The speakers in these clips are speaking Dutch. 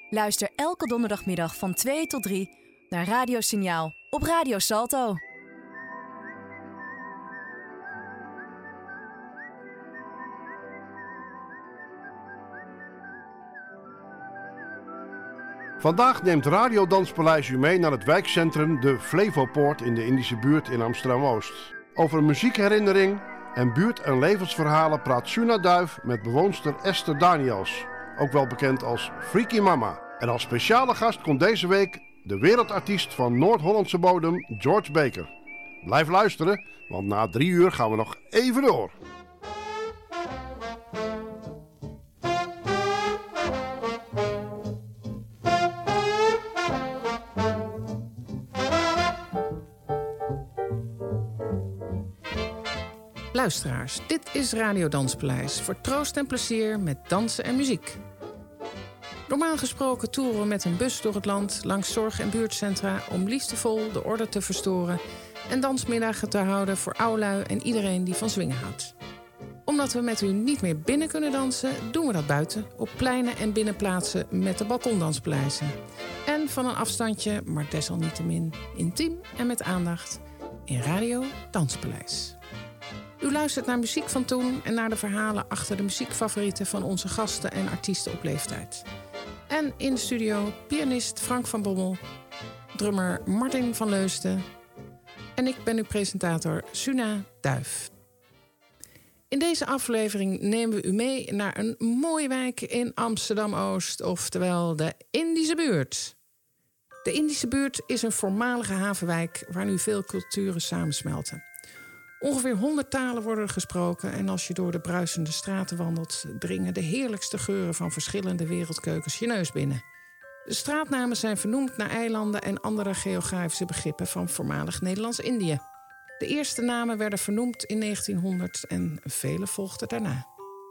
Luister elke donderdagmiddag van 2 tot 3 naar Radio Signaal op Radio Salto. Vandaag neemt Radio Danspaleis u mee naar het wijkcentrum de Flevopoort in de Indische buurt in Amsterdam-Oost. Over een muziekherinnering en buurt- en levensverhalen praat Suna Duif met bewoonster Esther Daniels, ook wel bekend als Freaky Mama. En als speciale gast komt deze week de wereldartiest van Noord-Hollandse bodem, George Baker. Blijf luisteren, want na 3 uur gaan we nog even door. Luisteraars, dit is Radio Danspaleis voor troost en plezier met dansen en muziek. Normaal gesproken toeren we met een bus door het land langs zorg- en buurtcentra om liefdevol de orde te verstoren en dansmiddagen te houden voor oudlui en iedereen die van swingen houdt. Omdat we met u niet meer binnen kunnen dansen, doen we dat buiten, op pleinen en binnenplaatsen met de balkondanspaleizen. En van een afstandje, maar desalniettemin intiem en met aandacht in Radio Danspaleis. U luistert naar muziek van toen en naar de verhalen achter de muziekfavorieten van onze gasten en artiesten op leeftijd. En in de studio pianist Frank van Bommel, drummer Martin van Leusden en ik ben uw presentator Suna Duif. In deze aflevering nemen we u mee naar een mooie wijk in Amsterdam-Oost, oftewel de Indische buurt. De Indische buurt is een voormalige havenwijk waar nu veel culturen samensmelten. Ongeveer 100 talen worden er gesproken en als je door de bruisende straten wandelt, dringen de heerlijkste geuren van verschillende wereldkeukens je neus binnen. De straatnamen zijn vernoemd naar eilanden en andere geografische begrippen van voormalig Nederlands-Indië. De eerste namen werden vernoemd in 1900 en vele volgden daarna.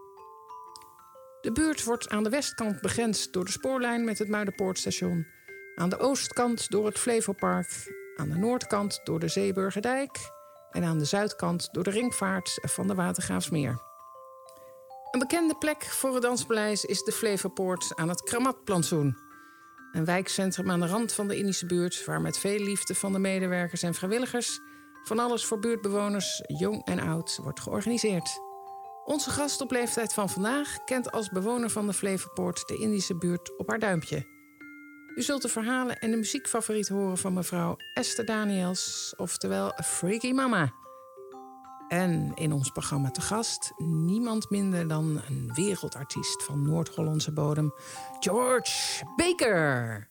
De buurt wordt aan de westkant begrensd door de spoorlijn met het Muiderpoortstation, aan de oostkant door het Flevopark, aan de noordkant door de Zeeburgerdijk en aan de zuidkant door de ringvaart van de Watergraafsmeer. Een bekende plek voor het danspaleis is de Flevopoort aan het Kramatplantsoen. Een wijkcentrum aan de rand van de Indische buurt waar met veel liefde van de medewerkers en vrijwilligers van alles voor buurtbewoners, jong en oud, wordt georganiseerd. Onze gast op leeftijd van vandaag kent als bewoner van de Flevopoort de Indische buurt op haar duimpje. U zult de verhalen en de muziekfavoriet horen van mevrouw Esther Daniels, oftewel Freaky Mama. En in ons programma te gast niemand minder dan een wereldartiest van Noord-Hollandse bodem, George Baker.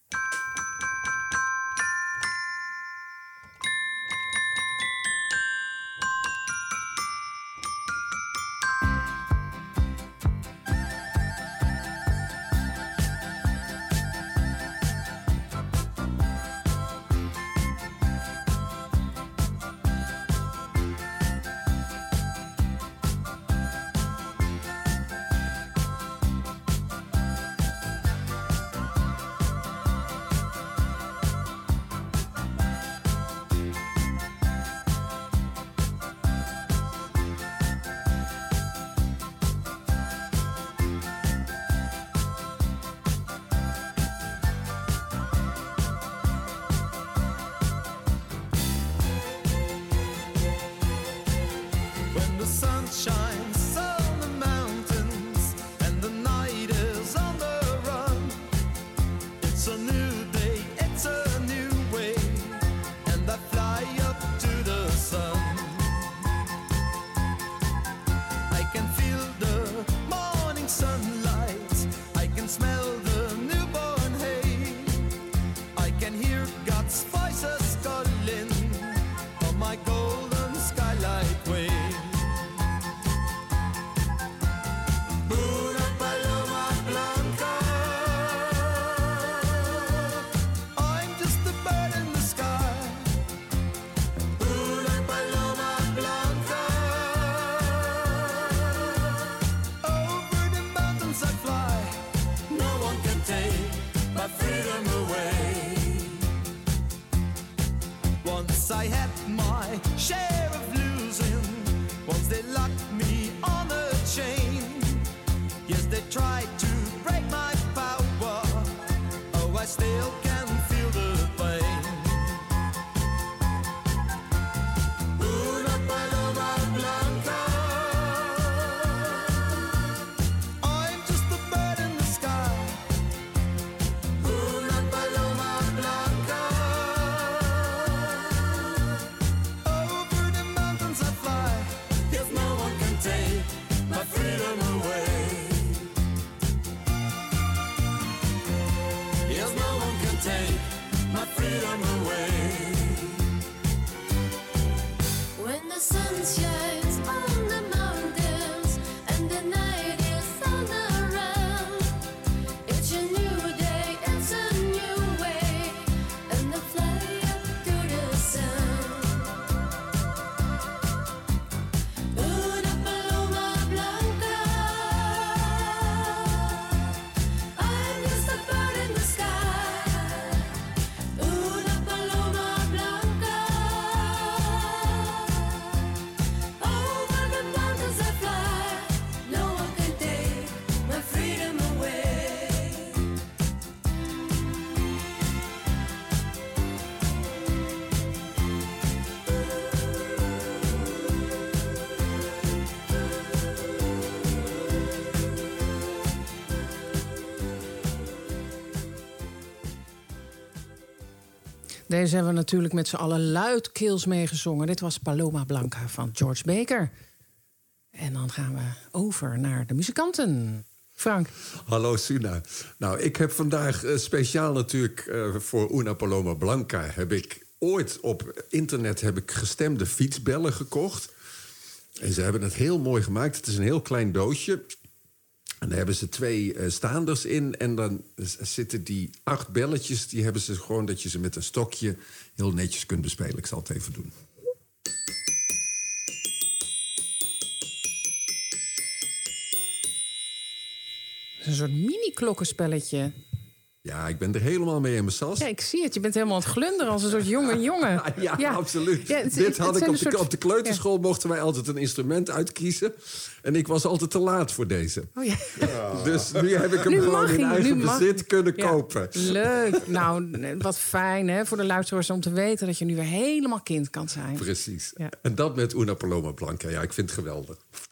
my freedom away. Yes, no one can take my freedom away. When the sun shines on the mountains and the night is on around, it's a new day, it's a new way, and I fly up to the sun. Una paloma blanca, I'm just a bird in the sky. Una paloma blanca, over the mountains I fly. No one can take my freedom away. Deze hebben we natuurlijk met z'n allen luidkeels meegezongen. Dit was Paloma Blanca van George Baker. En dan gaan we over naar de muzikanten. Frank. Hallo Suna. Nou, ik heb vandaag speciaal natuurlijk voor Una Paloma Blanca... heb ik ooit op internet gestemde fietsbellen gekocht. En ze hebben het heel mooi gemaakt. Het is een heel klein doosje. En daar hebben ze 2 staanders in. En dan zitten die 8 belletjes... die hebben ze gewoon dat je ze met een stokje heel netjes kunt bespelen. Ik zal het even doen. Een soort mini-klokkenspelletje. Ja, ik ben er helemaal mee in mijn sas. Ja, ik zie het. Je bent helemaal aan het glunderen als een soort jonge jongen. Ja, absoluut. Ja, dit had ik op de kleuterschool mochten wij altijd een instrument uitkiezen. En ik was altijd te laat voor deze. Oh, ja. Dus nu heb ik hem gewoon in eigen bezit kunnen kopen. Leuk. Nou, wat fijn hè, voor de luisteraars om te weten... dat je nu weer helemaal kind kan zijn. Precies. Ja. En dat met Una Paloma Blanca. Ja, ik vind het geweldig.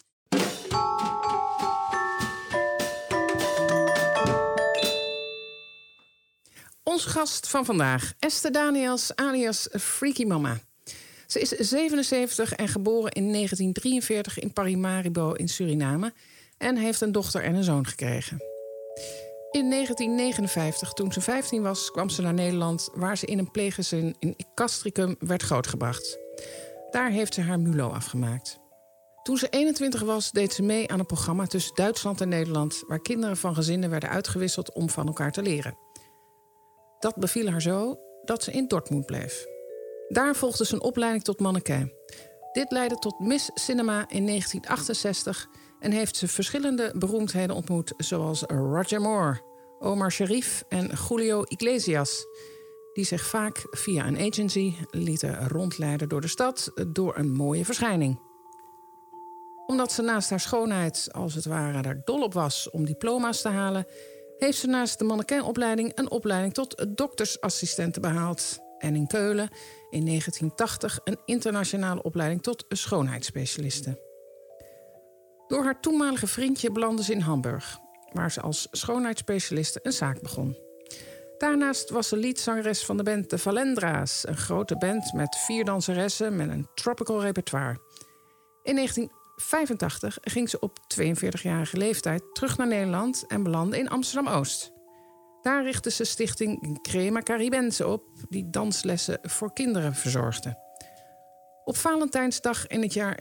Ons gast van vandaag, Esther Daniels, alias Freaky Mama. Ze is 77 en geboren in 1943 in Paramaribo in Suriname... en heeft een dochter en een zoon gekregen. In 1959, toen ze 15 was, kwam ze naar Nederland... waar ze in een pleeggezin in Castricum werd grootgebracht. Daar heeft ze haar MULO afgemaakt. Toen ze 21 was, deed ze mee aan een programma tussen Duitsland en Nederland... waar kinderen van gezinnen werden uitgewisseld om van elkaar te leren. Dat beviel haar zo dat ze in Dortmund bleef. Daar volgde ze een opleiding tot mannequin. Dit leidde tot Miss Cinema in 1968... en heeft ze verschillende beroemdheden ontmoet... zoals Roger Moore, Omar Sharif en Julio Iglesias... die zich vaak via een agency lieten rondleiden door de stad... door een mooie verschijning. Omdat ze naast haar schoonheid als het ware daar dol op was om diploma's te halen... heeft ze naast de mannequinopleiding een opleiding tot doktersassistente behaald. En in Keulen in 1980 een internationale opleiding tot schoonheidsspecialiste. Door haar toenmalige vriendje belandde ze in Hamburg... waar ze als schoonheidsspecialiste een zaak begon. Daarnaast was ze leadzangeres van de band de Valendra's... een grote band met 4 danseressen met een tropical repertoire. In 1985 ging ze op 42-jarige leeftijd terug naar Nederland... en belandde in Amsterdam-Oost. Daar richtte ze stichting Crema Caribense op... die danslessen voor kinderen verzorgde. Op Valentijnsdag in het jaar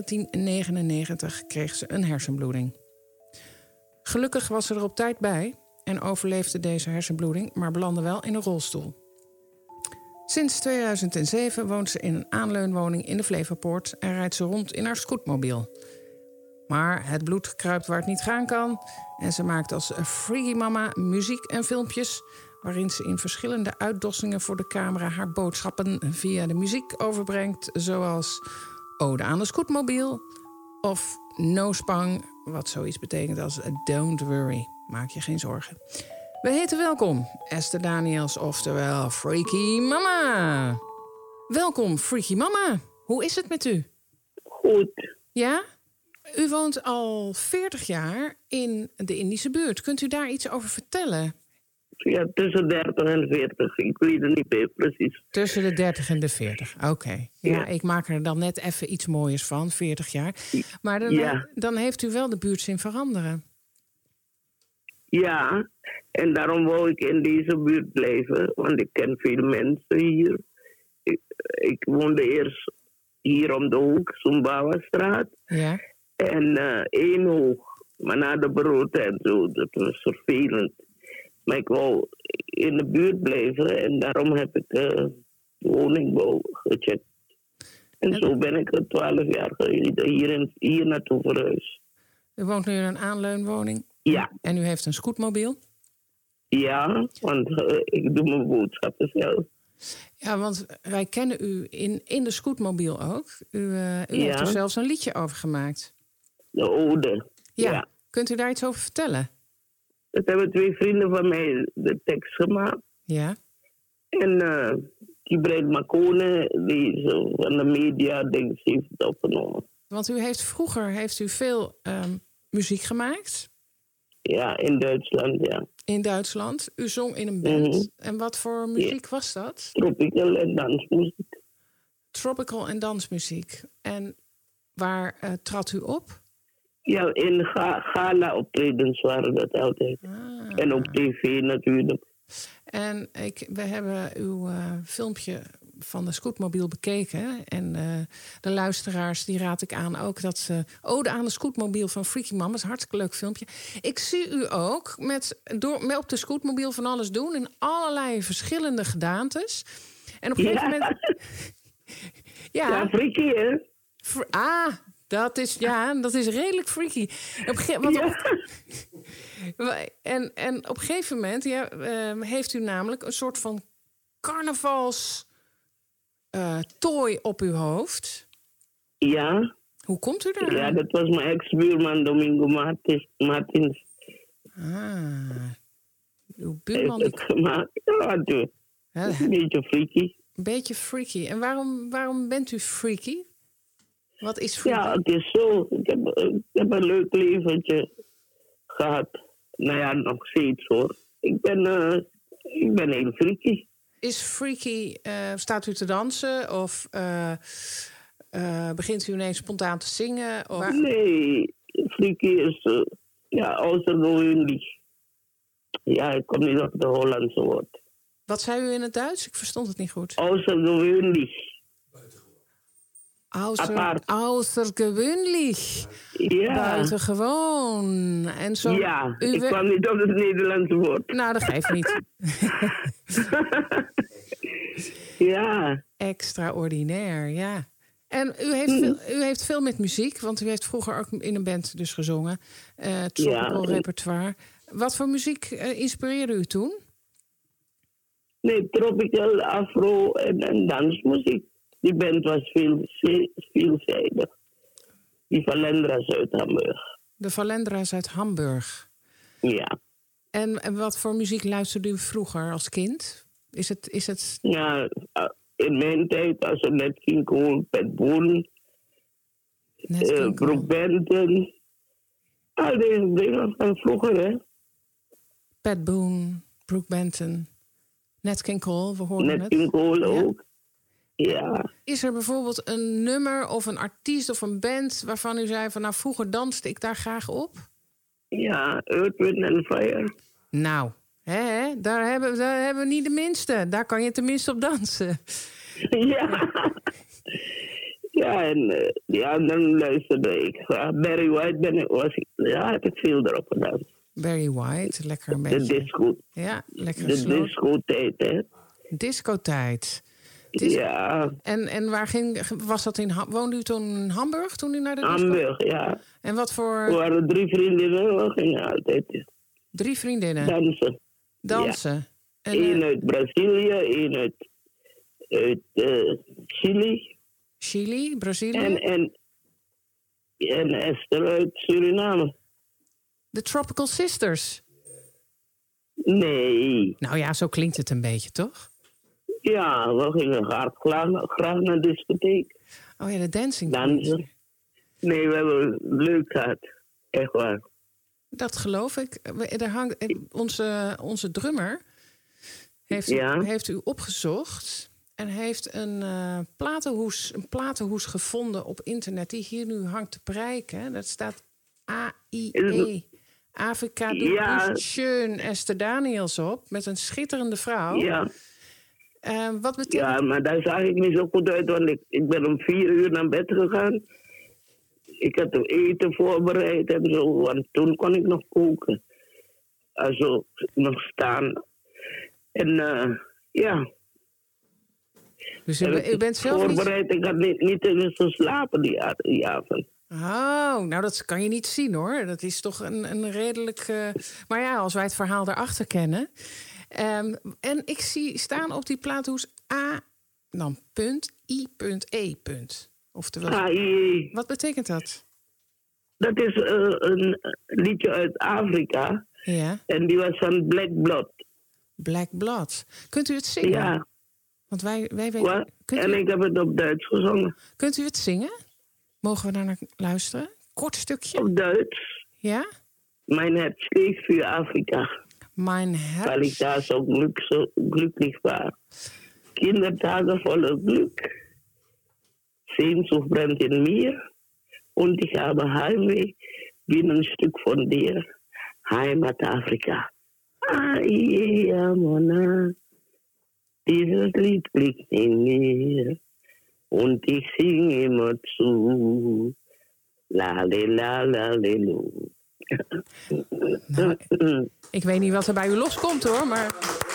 1999 kreeg ze een hersenbloeding. Gelukkig was ze er op tijd bij en overleefde deze hersenbloeding... maar belandde wel in een rolstoel. Sinds 2007 woont ze in een aanleunwoning in de Flevopoort... en rijdt ze rond in haar scootmobiel. Maar het bloed kruipt waar het niet gaan kan... en ze maakt als Freaky Mama muziek en filmpjes... waarin ze in verschillende uitdossingen voor de camera... haar boodschappen via de muziek overbrengt... zoals Ode aan de scootmobiel of No Spang... wat zoiets betekent als Don't Worry, maak je geen zorgen. We heten welkom Esther Daniels, oftewel Freaky Mama. Welkom, Freaky Mama. Hoe is het met u? Goed. Ja? U woont al 40 jaar in de Indische buurt. Kunt u daar iets over vertellen? Ja, tussen 30 en 40. Ik weet het niet meer precies. Tussen de 30 en de 40, oké. Ja, Ja. ik maak er dan net even iets moois van, 40 jaar. Maar dan, Ja. dan heeft u wel de buurt zien veranderen. Ja, en daarom wou ik in deze buurt blijven. Want ik ken veel mensen hier. Ik woonde eerst hier om de hoek, Sumbawa-straat. Ja. En één hoog. Maar na de brood en zo, dat was vervelend. Maar ik wou in de buurt blijven en daarom heb ik de woningbouw gecheckt. En zo ben ik er 12 jaar geleden hier naartoe verhuisd. U woont nu in een aanleunwoning. Ja, En u heeft een scootmobiel. ja, want ik doe mijn boodschappen zelf. Ja, want wij kennen u in de scootmobiel ook. U heeft er zelfs een liedje over gemaakt. De ode. Ja. Ja. Kunt u daar iets over vertellen? Dat hebben 2 vrienden van mij de tekst gemaakt. Ja. En die Breit Makone, die zo van de media, denk ik, heeft het opgenomen. Want u heeft vroeger veel muziek gemaakt Ja, in Duitsland, ja. in Duitsland. U zong in een band. Mhm. En wat voor muziek was dat? Tropical en dansmuziek. Tropical en dansmuziek. En waar trad u op? Ja, in gala-optredens waren dat altijd. En op tv natuurlijk. En we hebben uw filmpje van de scootmobiel bekeken. En de luisteraars, die raad ik aan ook dat ze Ode aan de scootmobiel van Freaky Mama. Dat is een hartstikke leuk filmpje. Ik zie u ook met op de scootmobiel van alles doen in allerlei verschillende gedaantes. En op een gegeven moment. Ja, freaky, hè? Dat is redelijk freaky. En op een gegeven moment heeft u namelijk een soort van carnavals tooi op uw hoofd. Ja. Hoe komt u daar? Ja, dat was mijn ex-buurman Domingo Martins. Uw buurman. Heeft het gemaakt. Ja, een beetje freaky. Een beetje freaky. En waarom bent u freaky? Wat is freaky? Ja, het is zo. Ik heb een leuk leventje gehad. Nou ja, nog steeds hoor. Ik ben heel freaky. Is freaky, staat u te dansen of begint u ineens spontaan te zingen? Of... Nee, freaky is außergewöhnlich. Ja, ik kom niet op de Hollandse woord. Wat zei u in het Duits? Ik verstond het niet goed. Außergewöhnlich. Außergewöhnlich. Ja. Buitengewoon. En zo, ja, ik kwam niet op het Nederlandse woord. Nou, dat geeft niet. Ja. Extraordinair, ja. En u heeft veel met muziek, want u heeft vroeger ook in een band dus gezongen. Tropical repertoire. Wat voor muziek inspireerde u toen? Nee, tropical, afro en dansmuziek. Die band was veelzijdig. Die Valendra's uit Hamburg. De Valendra's uit Hamburg. Ja. En wat voor muziek luisterde u vroeger als kind? Is het... Ja, in mijn tijd als er Nat King Cole, Pat Boone, Brooke Benton. Al deze dingen van vroeger, hè. Pat Boone, Brooke Benton, Nat King Cole, we hoorden het. Nat King Cole ook. Ja. Is er bijvoorbeeld een nummer of een artiest of een band waarvan u zei van nou vroeger danste ik daar graag op? Ja, Earth, Wind and Fire. Nou, daar hebben we niet de minste. Daar kan je tenminste op dansen. Ja. Ja, en die anderen luisterde ik. Barry White heb ik veel erop gedaan. Barry White, lekker een beetje. De disco. Ja, lekker de disco-tijd, hè. Disco-tijd. Ja. En waar was dat woonde u toen in Hamburg toen u naar de disco? Hamburg, ja. En wat voor... Er waren 3 vriendinnen, we gingen altijd 3 vriendinnen? Dansen. Ja. Eén uit Brazilië, één uit Chili. Chili, Brazilië? En Esther uit Suriname. De Tropical Sisters? Nee. Nou ja, zo klinkt het een beetje, toch? Ja, we gingen graag naar de discotheek. Oh ja, de dancing. Dansen. Nee, we hebben leuk gehad. Echt waar. Dat geloof ik. Er hangt, onze drummer heeft u opgezocht en heeft een platenhoes gevonden op internet die hier nu hangt te prijken. Dat staat AIE. Afrika doet schön Esther Daniels op met een schitterende vrouw. Ja. Wat betekent... Ja, maar daar zag ik niet zo goed uit, want ik ben om 4 uur naar bed gegaan. Ik had het eten voorbereid en zo, want toen kon ik nog koken. Also, nog staan. En ja. Dus u bent zelf voorbereid, ik had niet eens geslapen die avond. Oh, nou dat kan je niet zien hoor. Dat is toch een redelijk... Maar ja, als wij het verhaal daarachter kennen. En ik zie staan op die plaathoes A, dan punt, I.E. Oftewel, AIE. wat betekent dat? Dat is een liedje uit Afrika. Ja. En die was van Black Blood. Black Blood. Kunt u het zingen? Ja. Want wij weten... En ik heb het op Duits gezongen. Kunt u het zingen? Mogen we daar naar luisteren? Kort stukje. Op Duits. Ja? Mijn Herz schlägt für Afrika. Mein Herz. Weil ich da so glücklich war. Kindertage voller Glück. Sehnsucht brennt in mir. Und ich habe Heimweh. Bin ein Stück von dir. Heimat Afrika. Mona. Dieses Lied liegt in mir. Und ich sing immer zu. La le la la le lo. Nou, ik weet niet wat er bij u loskomt hoor, maar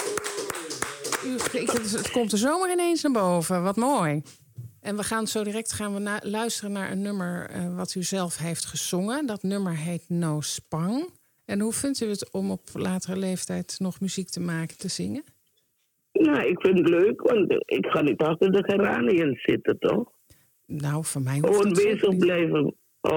het komt er zomaar ineens naar boven. Wat mooi. En we gaan zo direct luisteren naar een nummer wat u zelf heeft gezongen. Dat nummer heet No Spang. En hoe vindt u het om op latere leeftijd nog muziek te maken, te zingen? Nou, ik vind het leuk, want ik ga niet achter de geraniums zitten, toch? Nou, voor mij hoeft gewoon het bezig blijven.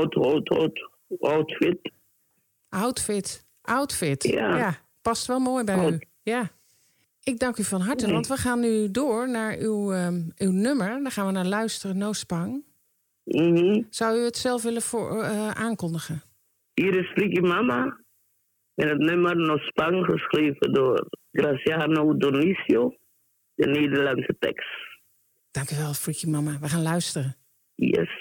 Outfit. Ja. Ja, past wel mooi bij u. Ja. Ik dank u van harte, want we gaan nu door naar uw nummer. Daar gaan we naar luisteren, No Spang. Mm-hmm. Zou u het zelf willen aankondigen? Hier is Freaky Mama. En het nummer No Spang geschreven door Graciano Dionisio. De Nederlandse tekst. Dank u wel, Freaky Mama. We gaan luisteren. Yes.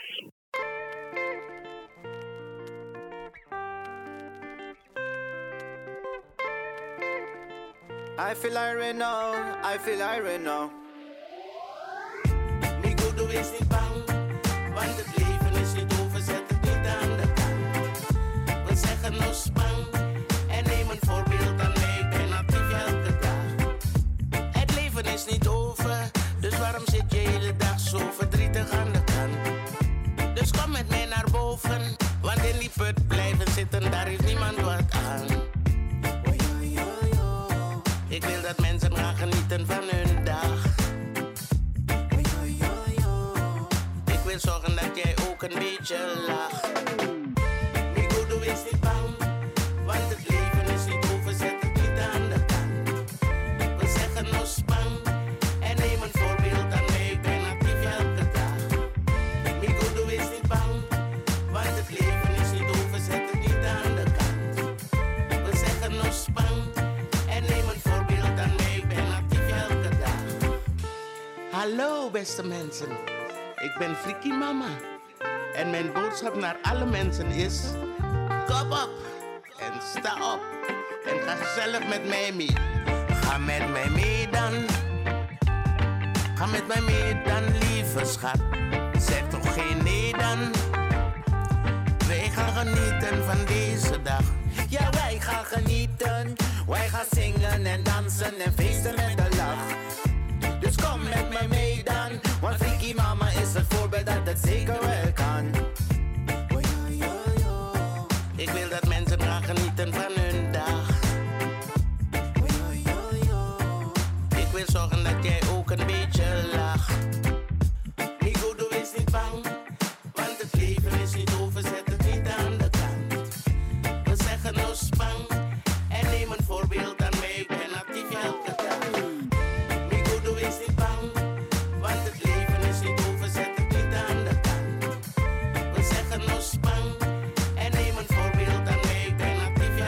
I feel iron now, I feel iron now. Niet goed, doe is niet bang, want het leven is niet over, zet het niet aan de kant. We zeggen no spang, en neem een voorbeeld aan mij, ik ben actief elke dag. Het leven is niet over, dus waarom zit je hele dag zo verdrietig aan de kant? Dus kom met mij naar boven, want in die put blijven zitten, daar heeft niemand wat aan. Ik wil dat mensen gaan genieten van hun dag. Ik wil zorgen dat jij ook een beetje lacht. Nico, doe is niet bang, want het leven is niet over, zet het niet aan de kant. We zeggen no spang, en neem een voorbeeld aan mij, ik ben actief elke dag. Nico, doe is niet bang, want het leven is niet over, zet het niet aan de kant. We zeggen no spang. Hallo beste mensen, ik ben Freaky Mama. En mijn boodschap naar alle mensen is: kom op en sta op en ga gezellig met mij mee. Ga met mij mee dan, ga met mij mee dan, lieve schat. Zeg toch geen nee dan. Wij gaan genieten van deze dag. Ja, wij gaan genieten, wij gaan zingen en dansen en feesten met de lach. Dus kom met mij mee dan, want Freaky Mama is het voorbeeld dat het zeker wel kan. Ik wil dat mensen gaan genieten van hun dag. Ik wil zorgen dat jij ook een beetje lacht. Nico, doe is niet bang, want het leven is niet over, zet het niet aan de kant. We zeggen no spang, en neem een voorbeeld aan mij, ik ben actief elke dag. Is niet bang, want het leven is niet over, zet het niet aan de kant. We zeggen no spang, en neem een voorbeeld aan mij, ik ben actief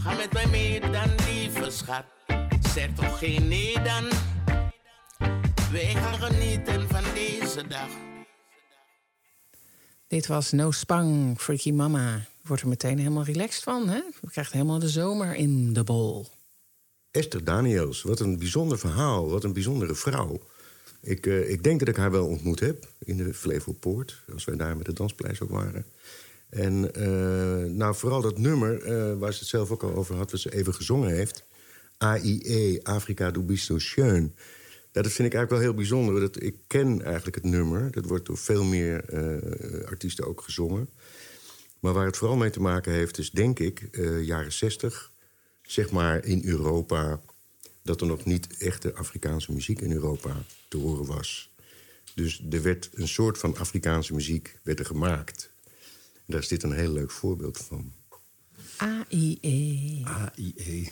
Ga met mij mee dan, lieve schat. Zeg toch geen nee dan. Wij gaan genieten van deze dag. Dit was No Spang, Freaky Mama. Je wordt er meteen helemaal relaxed van, hè? Je krijgt helemaal de zomer in de bol. Esther Daniels, wat een bijzonder verhaal. Wat een bijzondere vrouw. Ik denk dat ik haar wel ontmoet heb in de Flevopoort. Als wij daar met de Danspaleis ook waren. En nou, vooral dat nummer waar ze het zelf ook al over had... wat ze even gezongen heeft. AIE, Afrika du bist so schön. Ja, dat vind ik eigenlijk wel heel bijzonder. Ik ken eigenlijk het nummer. Dat wordt door veel meer artiesten ook gezongen. Maar waar het vooral mee te maken heeft is, denk ik, jaren 60... zeg maar in Europa... dat er nog niet echte Afrikaanse muziek in Europa te horen was. Dus er werd een soort van Afrikaanse muziek werd er gemaakt. En daar is dit een heel leuk voorbeeld van. AIE. AIE.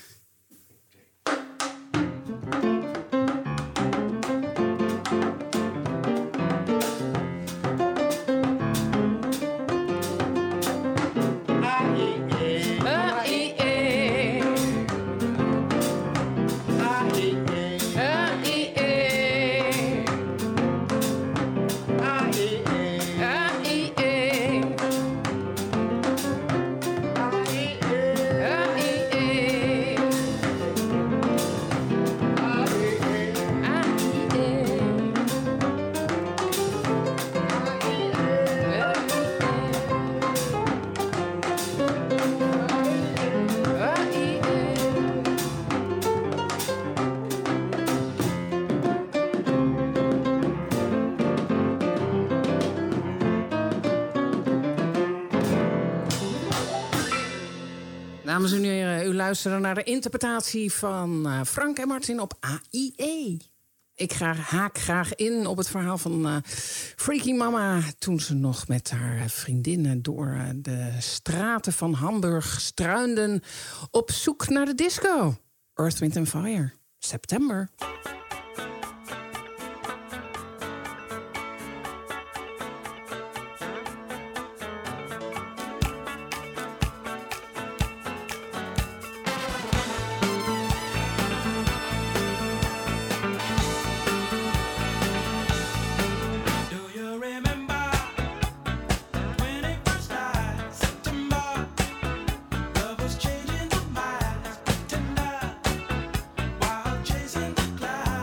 Dames en heren, u luistert naar de interpretatie van Frank en Martin op AIE. Ik haak graag in op het verhaal van Freaky Mama... toen ze nog met haar vriendinnen door de straten van Hamburg struinden... op zoek naar de disco. Earth, Wind & Fire. September. Chasing the clouds.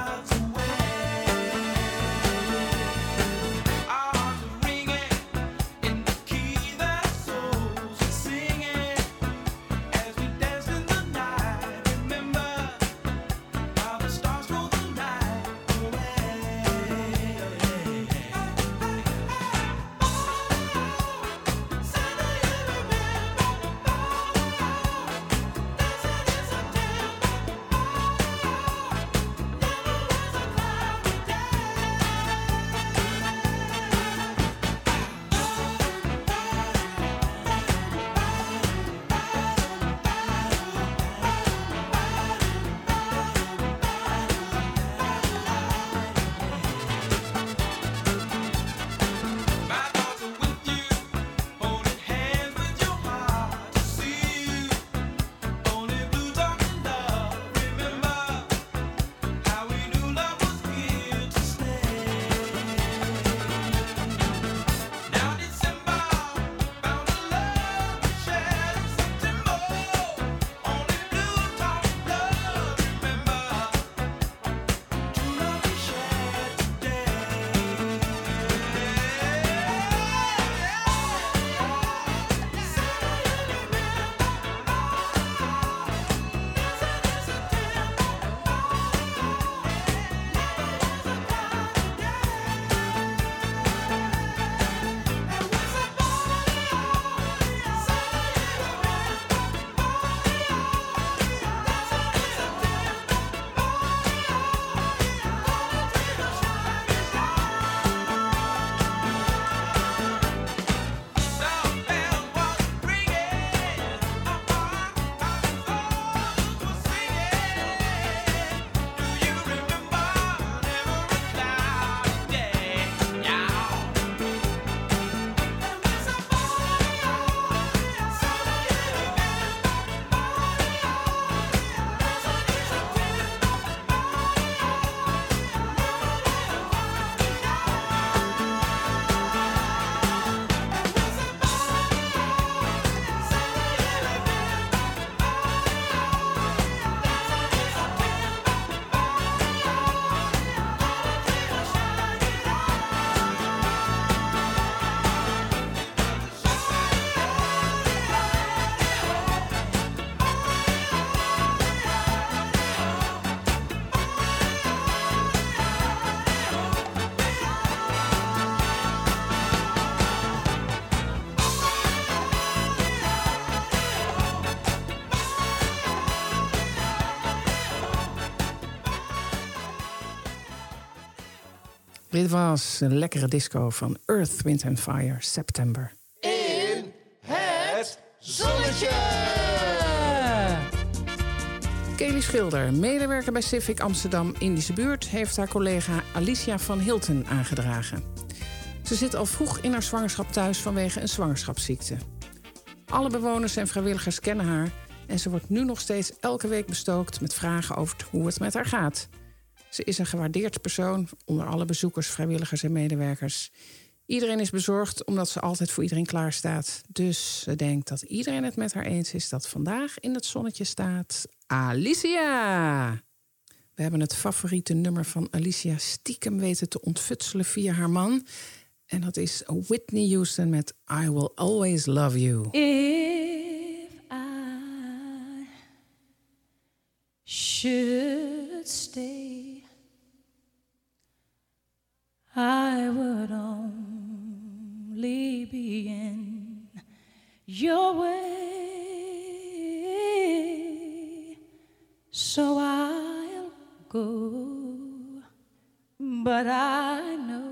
Dit was een lekkere disco van Earth, Wind and Fire, September. In het zonnetje. Kelly Schilder, medewerker bij Civic Amsterdam Indische Buurt, heeft haar collega Alicia van Hilten aangedragen. Ze zit al vroeg in haar zwangerschap thuis vanwege een zwangerschapsziekte. Alle bewoners en vrijwilligers kennen haar en ze wordt nu nog steeds elke week bestookt met vragen over hoe het met haar gaat. Ze is een gewaardeerd persoon onder alle bezoekers, vrijwilligers en medewerkers. Iedereen is bezorgd omdat ze altijd voor iedereen klaar staat. Dus ze denkt dat iedereen het met haar eens is dat vandaag in het zonnetje staat Alicia. We hebben het favoriete nummer van Alicia stiekem weten te ontfutselen via haar man. En dat is Whitney Houston met I Will Always Love You. If I should stay, I would only be in your way, so I'll go, but I know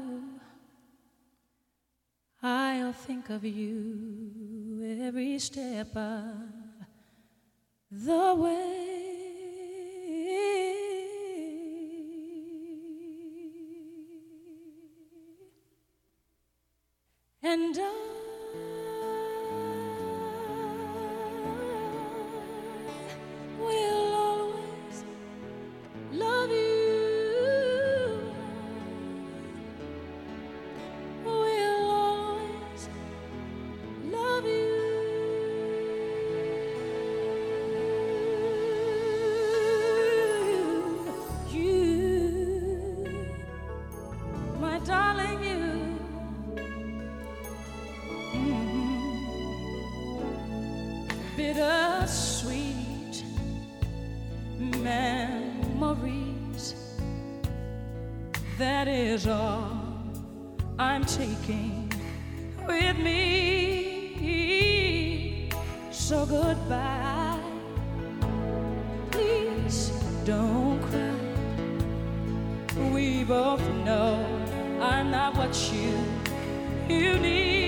I'll think of you every step of the way. And I will always love you. Will always love you. You, my darling, you. Bittersweet memories, that is all I'm taking with me. So goodbye, please don't cry. We both know I'm not what you need.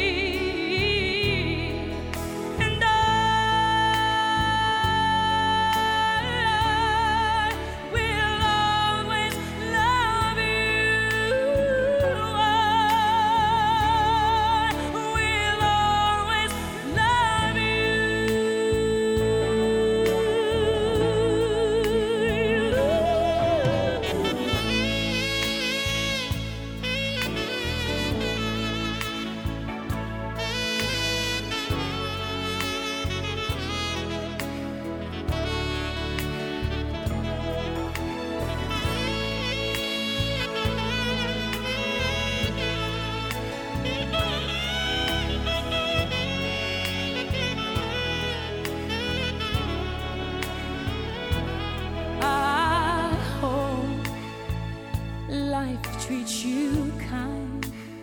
Treat you kind,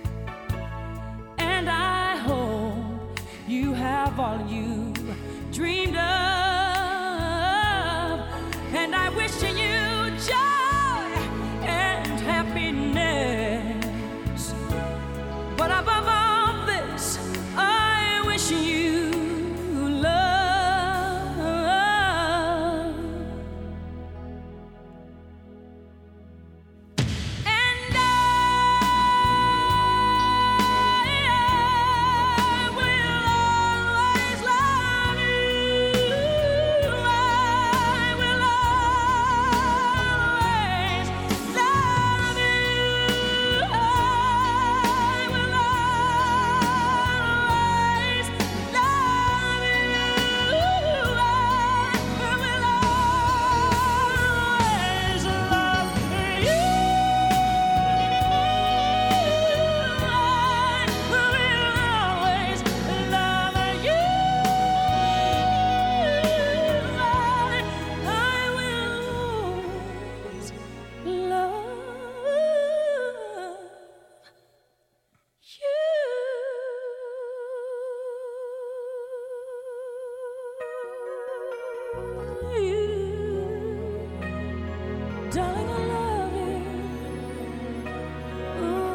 and I hope you have all you dreamed of, and I wish you joy and happiness, but above all this I wish you love. Darling, I love you. Ooh.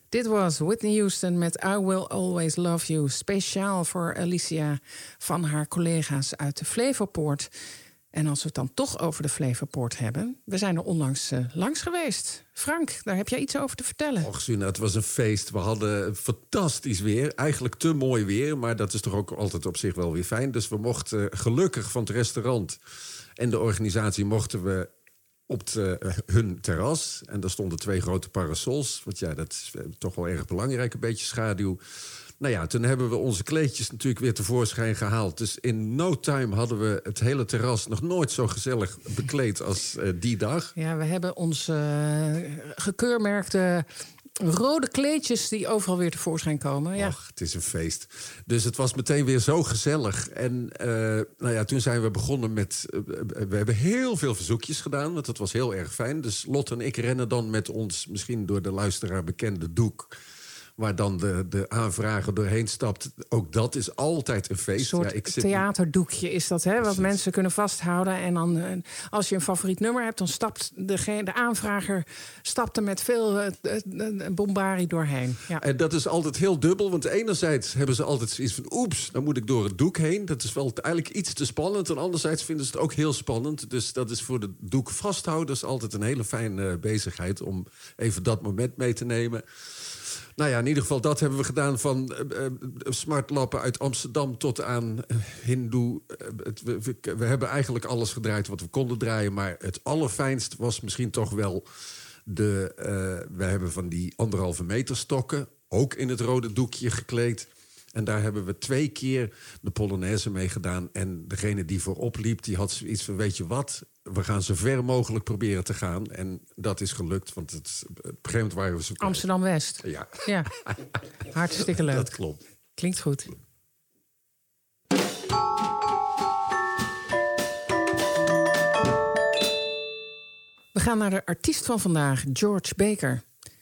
Dit was Whitney Houston met I Will Always Love You. Speciaal voor Alicia van haar collega's uit de Flevopoort. En als we het dan toch over de Flevopoort hebben... we zijn er onlangs langs geweest. Frank, daar heb jij iets over te vertellen. Och, Suna, het was een feest. We hadden fantastisch weer. Eigenlijk te mooi weer, maar dat is toch ook altijd op zich wel weer fijn. Dus we mochten gelukkig van het restaurant en de organisatie... mochten we op hun terras. En daar stonden 2 grote parasols. Want ja, dat is toch wel erg belangrijk, een beetje schaduw. Nou ja, toen hebben we onze kleedjes natuurlijk weer tevoorschijn gehaald. Dus in no time hadden we het hele terras nog nooit zo gezellig bekleed als die dag. Ja, we hebben onze gekeurmerkte rode kleedjes die overal weer tevoorschijn komen. Ja. Och, het is een feest. Dus het was meteen weer zo gezellig. En nou ja, toen zijn we begonnen met... we hebben heel veel verzoekjes gedaan, want dat was heel erg fijn. Dus Lot en ik rennen dan met ons, misschien door de luisteraar bekende doek... waar dan de aanvrager doorheen stapt. Ook dat is altijd een feest. Een soort theaterdoekje is dat, hè? Wat Precies. mensen kunnen vasthouden. En dan, als je een favoriet nummer hebt... dan stapt de aanvrager er met veel bombarie doorheen. Ja. En dat is altijd heel dubbel. Want enerzijds hebben ze altijd zoiets van... oeps, dan moet ik door het doek heen. Dat is wel eigenlijk iets te spannend. En anderzijds vinden ze het ook heel spannend. Dus dat is voor de doek vasthouders altijd een hele fijne bezigheid... om even dat moment mee te nemen... Nou ja, in ieder geval dat hebben we gedaan van smartlappen uit Amsterdam tot aan Hindoe. We hebben eigenlijk alles gedraaid wat we konden draaien. Maar het allerfijnst was misschien toch wel we hebben van die 1,5 meter stokken, ook in het rode doekje gekleed. En daar hebben we 2 keer de Polonaise mee gedaan. En degene die voorop liep, die had zoiets van, weet je wat... we gaan zo ver mogelijk proberen te gaan. En dat is gelukt, want op een gegeven moment waren we zo... Amsterdam-West. Ja. Ja, hartstikke leuk. Dat klopt. Klinkt goed. We gaan naar de artiest van vandaag, George Baker.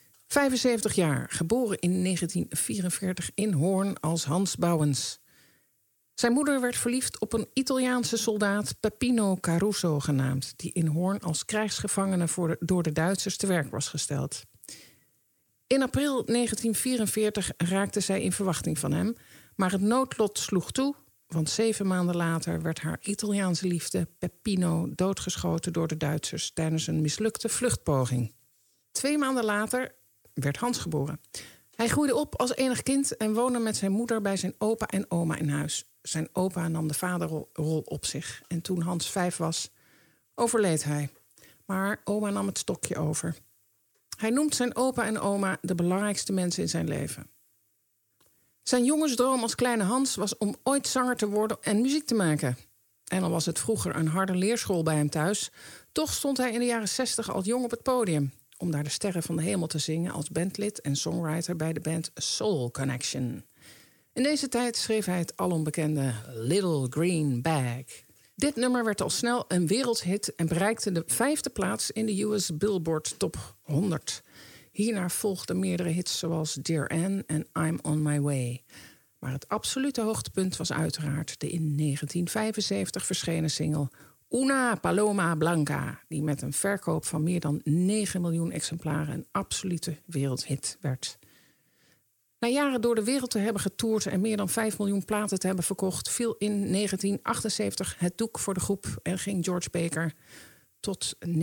75 jaar, geboren in 1944 in Hoorn als Hans Bouwens. Zijn moeder werd verliefd op een Italiaanse soldaat, Peppino Caruso genaamd... die in Hoorn als krijgsgevangene door de Duitsers te werk was gesteld. In april 1944 raakte zij in verwachting van hem... maar het noodlot sloeg toe, want 7 maanden later... werd haar Italiaanse liefde, Peppino, doodgeschoten door de Duitsers... tijdens een mislukte vluchtpoging. 2 maanden later werd Hans geboren. Hij groeide op als enig kind en woonde met zijn moeder... bij zijn opa en oma in huis. Zijn opa nam de vaderrol op zich. En toen Hans 5 was, overleed hij. Maar oma nam het stokje over. Hij noemt zijn opa en oma de belangrijkste mensen in zijn leven. Zijn jongensdroom als kleine Hans was om ooit zanger te worden en muziek te maken. En al was het vroeger een harde leerschool bij hem thuis... toch stond hij in de jaren 60 al jong op het podium... om daar de sterren van de hemel te zingen als bandlid en songwriter bij de band Soul Connection. In deze tijd schreef hij het alombekende Little Green Bag. Dit nummer werd al snel een wereldhit en bereikte de 5e plaats in de US Billboard Top 100. Hierna volgden meerdere hits zoals Dear Anne en I'm On My Way. Maar het absolute hoogtepunt was uiteraard de in 1975 verschenen single Una Paloma Blanca, die met een verkoop van meer dan 9 miljoen exemplaren een absolute wereldhit werd. Na jaren door de wereld te hebben getoerd en meer dan 5 miljoen platen te hebben verkocht, viel in 1978 het doek voor de groep en ging George Baker tot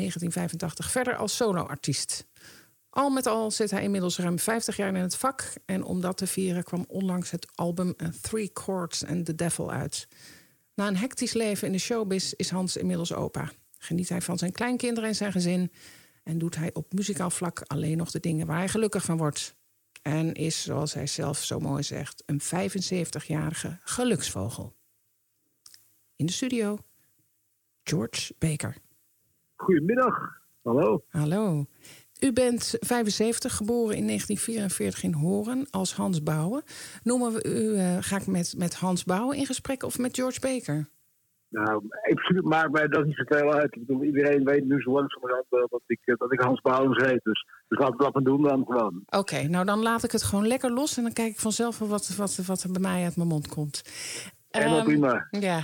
1985 verder als soloartiest. Al met al zit hij inmiddels ruim 50 jaar in het vak en om dat te vieren kwam onlangs het album Three Chords and the Devil uit. Na een hectisch leven in de showbiz is Hans inmiddels opa. Geniet hij van zijn kleinkinderen en zijn gezin en doet hij op muzikaal vlak alleen nog de dingen waar hij gelukkig van wordt. En is, zoals hij zelf zo mooi zegt, een 75-jarige geluksvogel. In de studio, George Baker. Goedemiddag, hallo. Hallo. U bent 75, geboren in 1944 in Hoorn als Hans Bouwen. Noemen we u, ga ik met Hans Bouwen in gesprek of met George Baker? Nou, absoluut maakt mij dat niet zoveel uit. Ik bedoel, iedereen weet nu zo langzamerhand dat ik Hans Bouwens heet. Dus laten we dat maar doen dan gewoon. Oké, nou dan laat ik het gewoon lekker los en dan kijk ik vanzelf wel wat er bij mij uit mijn mond komt. Helemaal prima. Ja.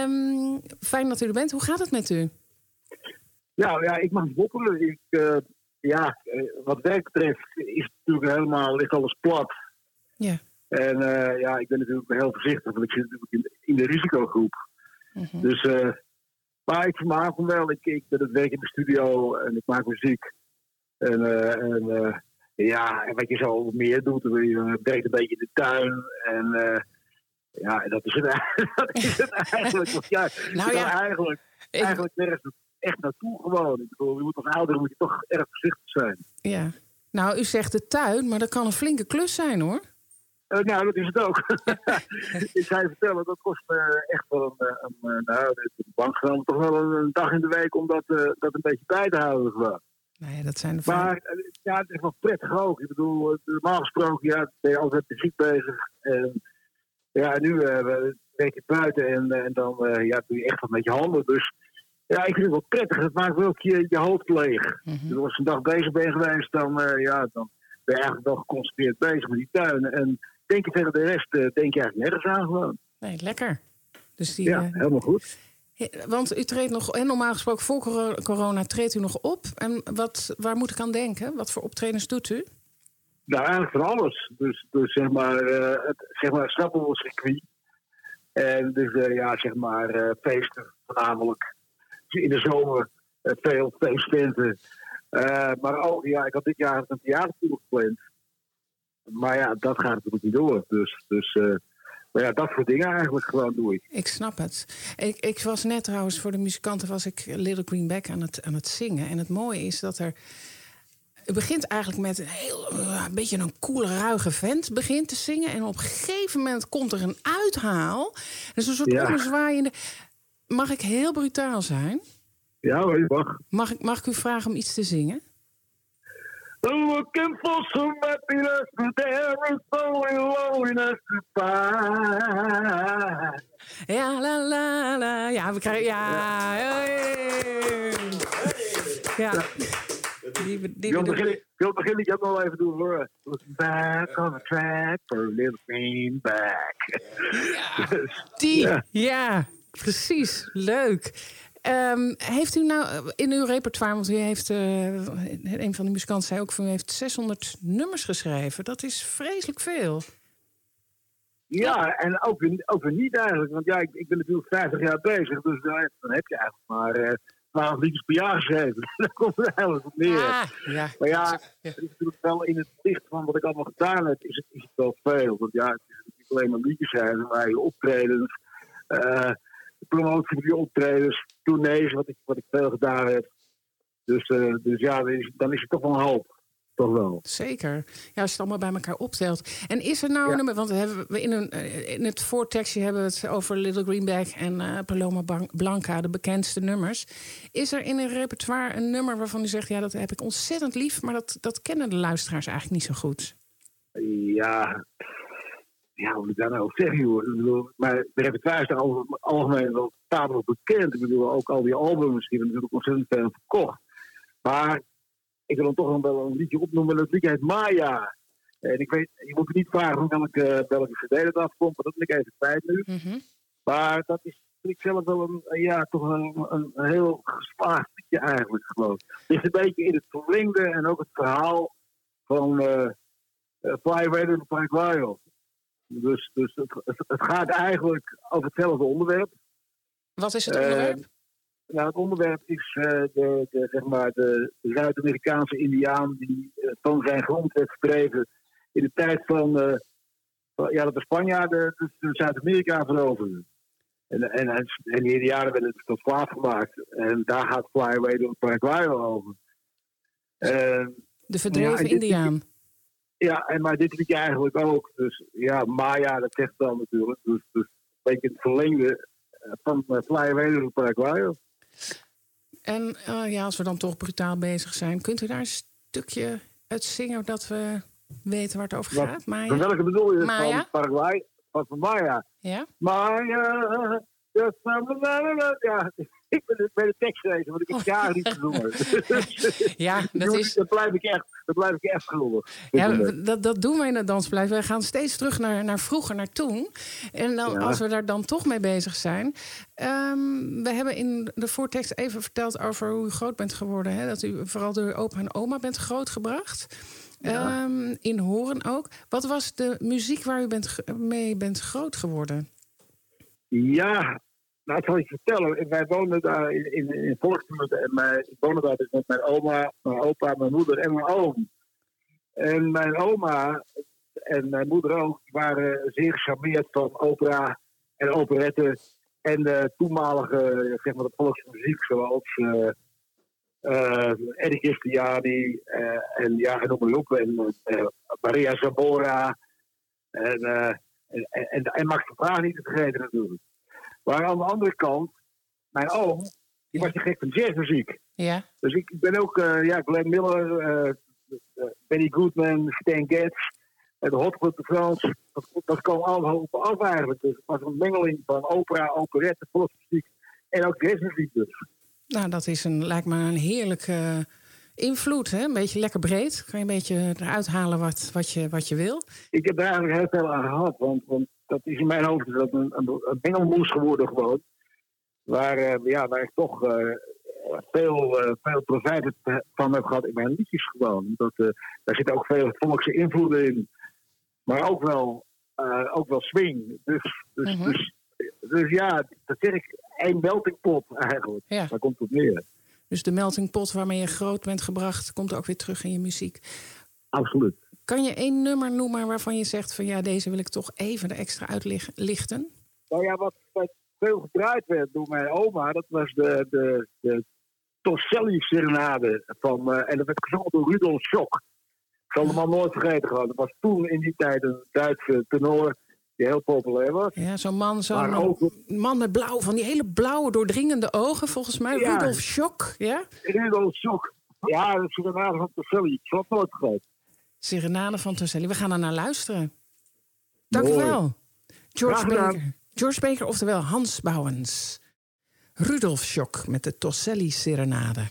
Fijn dat u er bent. Hoe gaat het met u? Ja, ik mag niet woppelen. wat werk betreft is het natuurlijk ligt alles plat. Ja. En ik ben natuurlijk heel voorzichtig, want ik zit natuurlijk in de risicogroep. Mhm. Dus, maar ik vermaak me wel. Ik ben het werk in de studio en ik maak muziek. En wat je zo meer doet, je werkt een beetje in de tuin. En dat is het, dat is het eigenlijk. Want eigenlijk nergens echt naartoe gewoon. Ik bedoel, je moet als ouder moet je toch erg voorzichtig zijn. Ja. Nou, u zegt de tuin, maar dat kan een flinke klus zijn, hoor. Nou, dat is het ook. Ik zou je vertellen, dat kost echt wel de bank genomen toch wel een dag in de week om dat een beetje bij te houden. Gewoon. Nee, dat zijn de Maar het is wel prettig ook. Ik bedoel, normaal gesproken ben je altijd muziek bezig. En nu werk je buiten en dan doe je echt wat met je handen. Dus ja, ik vind het wel prettig. Het maakt wel ook je hoofd leeg. Dus als je een dag bezig bent geweest, dan ben je eigenlijk wel geconcentreerd bezig met die tuin. En denk je verder de rest, denk je eigenlijk nergens aan gewoon. Nee, lekker. Dus helemaal goed. Want u treedt nog, en normaal gesproken voor corona treedt u nog op. En waar moet ik aan denken? Wat voor optredens doet u? Nou, eigenlijk van alles. Dus zeg maar het snappelcircuit. En dus feesten voornamelijk. In de zomer veel feesttenten. Maar ook, ik had dit jaar een theatertour gepland. Maar ja, dat gaat natuurlijk niet door. Dus dat soort dingen eigenlijk gewoon doe ik. Ik snap het. Ik was net trouwens, voor de muzikanten was ik Little Greenback aan het zingen. En het mooie is dat het begint eigenlijk met een beetje een coole, ruige vent begint te zingen. En op een gegeven moment komt er een uithaal. Dus een soort ommezwaaiende. Mag ik heel brutaal zijn? Ja, je mag. Mag ik u vragen om iets te zingen? Looking for some happiness, but there is only loneliness to find. Ja, la la la. Ja, we krijgen. Ja. Ja. Ik wil beginnen, ik heb nog even doen hoor. Looking back on the track for a little greenback. Ja, precies. Leuk. Heeft u nou in uw repertoire, want u heeft, een van de muzikanten zei ook, u heeft 600 nummers geschreven. Dat is vreselijk veel. Ja, en ook weer niet eigenlijk. Want ik ben natuurlijk 50 jaar bezig, dus dan heb je eigenlijk maar 12 liedjes per jaar geschreven. Daar komt het eigenlijk op neer. Maar het is natuurlijk wel in het licht van wat ik allemaal gedaan heb, is het wel veel. Want het is niet alleen maar liedjes zijn, maar je optredens, promotie van die optredens, tournees, wat ik veel gedaan heb. Dus dan is het toch wel een hoop. Toch wel. Zeker. Ja, als je het allemaal bij elkaar optelt. En is er nou een nummer, want we in het voortekstje hebben we het over Little Greenback en Paloma Blanca, de bekendste nummers. Is er in een repertoire een nummer waarvan u zegt, ja, dat heb ik ontzettend lief, maar dat kennen de luisteraars eigenlijk niet zo goed? Ja, hoe moet ik daar nou over zeggen, joh? Ik bedoel, maar de repertoire is daar over het algemeen wel tamelijk bekend. Ik bedoel, ook al die albums, die hebben natuurlijk ontzettend veel verkocht. Maar ik wil dan toch nog wel een liedje opnoemen. Dat liedje heet Maya. En ik weet, je moet me niet vragen welke cd dat afkomt, maar dat ben ik even kwijt nu. Mm-hmm. Maar dat is, vind ik zelf wel een heel geslaagd liedje eigenlijk gewoon. Het is een beetje in het verlengde en ook het verhaal van Fly Away to the Paraguayo. Dus het gaat eigenlijk over hetzelfde onderwerp. Wat is het onderwerp? Het onderwerp is de Zuid-Amerikaanse Indiaan die van zijn grond werd verdreven in de tijd van dat de Spanjaarden Zuid-Amerika veroverden. En die Indianen werden tot slaaf gemaakt. En daar gaat Fly Away to the Paraguayo over. De verdreven Indiaan. Ja, maar dit liedje eigenlijk ook. Dus Maya, dat zegt wel natuurlijk. Dus een beetje het verlengde van Fly Away to the Paraguayo. En als we dan toch brutaal bezig zijn, kunt u daar een stukje uit zingen dat we weten waar het over gaat? Maya? Van welke bedoel je? Maya? Van Paraguay? Van Maya? Ja. Maya, ja. Ik ben de tekst gelezen, want ik heb jaren niet gezongen. Ja, Dat blijf ik echt geloven. Ja, dat doen wij in het Danspaleis. Wij gaan steeds terug naar vroeger, naar toen. En dan, als we daar dan toch mee bezig zijn. We hebben in de voortekst even verteld over hoe u groot bent geworden. Hè? Dat u vooral door uw opa en oma bent grootgebracht. Ja. In Hoorn ook. Wat was de muziek waar u mee bent groot geworden? Ja, nou, ik zal je vertellen. Wij woonden daar in Volksbuurt. En ik woonde daar dus met mijn oma, mijn opa, mijn moeder en mijn oom. En mijn oma en mijn moeder ook waren zeer gecharmeerd van opera en operette. En de toenmalige, zeg maar, de volksmuziek, zoals Eddie Christiani en noem maar op. En Maria Zabora en Max de Praag niet te vergeten natuurlijk. Maar aan de andere kant, mijn oom, die was te gek van jazzmuziek. Ja. Dus ik ben ook, Glenn Miller, Benny Goodman, Stan Getz, de Hot Club de France. Dat kwam allemaal op af eigenlijk. Dus het was een mengeling van opera, operette, volksmuziek en ook jazzmuziek dus. Nou, dat is lijkt me een heerlijke invloed, hè? Een beetje lekker breed. Kan je een beetje eruit halen wat je wil. Ik heb er eigenlijk heel veel aan gehad, want dat is in mijn hoofd een mengelmoes geworden gewoon. Waar ik toch veel profijt van heb gehad in mijn liedjes gewoon. Daar zitten ook veel volkse invloeden in. Maar ook wel swing. Dus ja, dat zeg ik, een meltingpot eigenlijk. Ja. Daar komt het neer. Dus de meltingpot waarmee je groot bent gebracht, komt ook weer terug in je muziek. Absoluut. Kan je 1 nummer noemen waarvan je zegt van ja, deze wil ik toch even er extra uitlichten? Nou ja, wat veel gedraaid werd door mijn oma, dat was de Torselli-serenade en dat werd gezongen door Rudolf Schock. Ik zal hem al nooit vergeten gehad. Dat was toen in die tijd een Duitse tenor die heel populair was. Ja, zo'n man met blauw, van die hele blauwe doordringende ogen volgens mij. Ja. Rudolf Schock, ja? Rudolf Schock. Ja, de serenade van Torselli. Ik zal het nooit vergeten. Serenade van Torselli. We gaan er naar luisteren. Dank u wel. George Baker, oftewel Hans Bouwens. Rudolf Schock met de Torselli Serenade.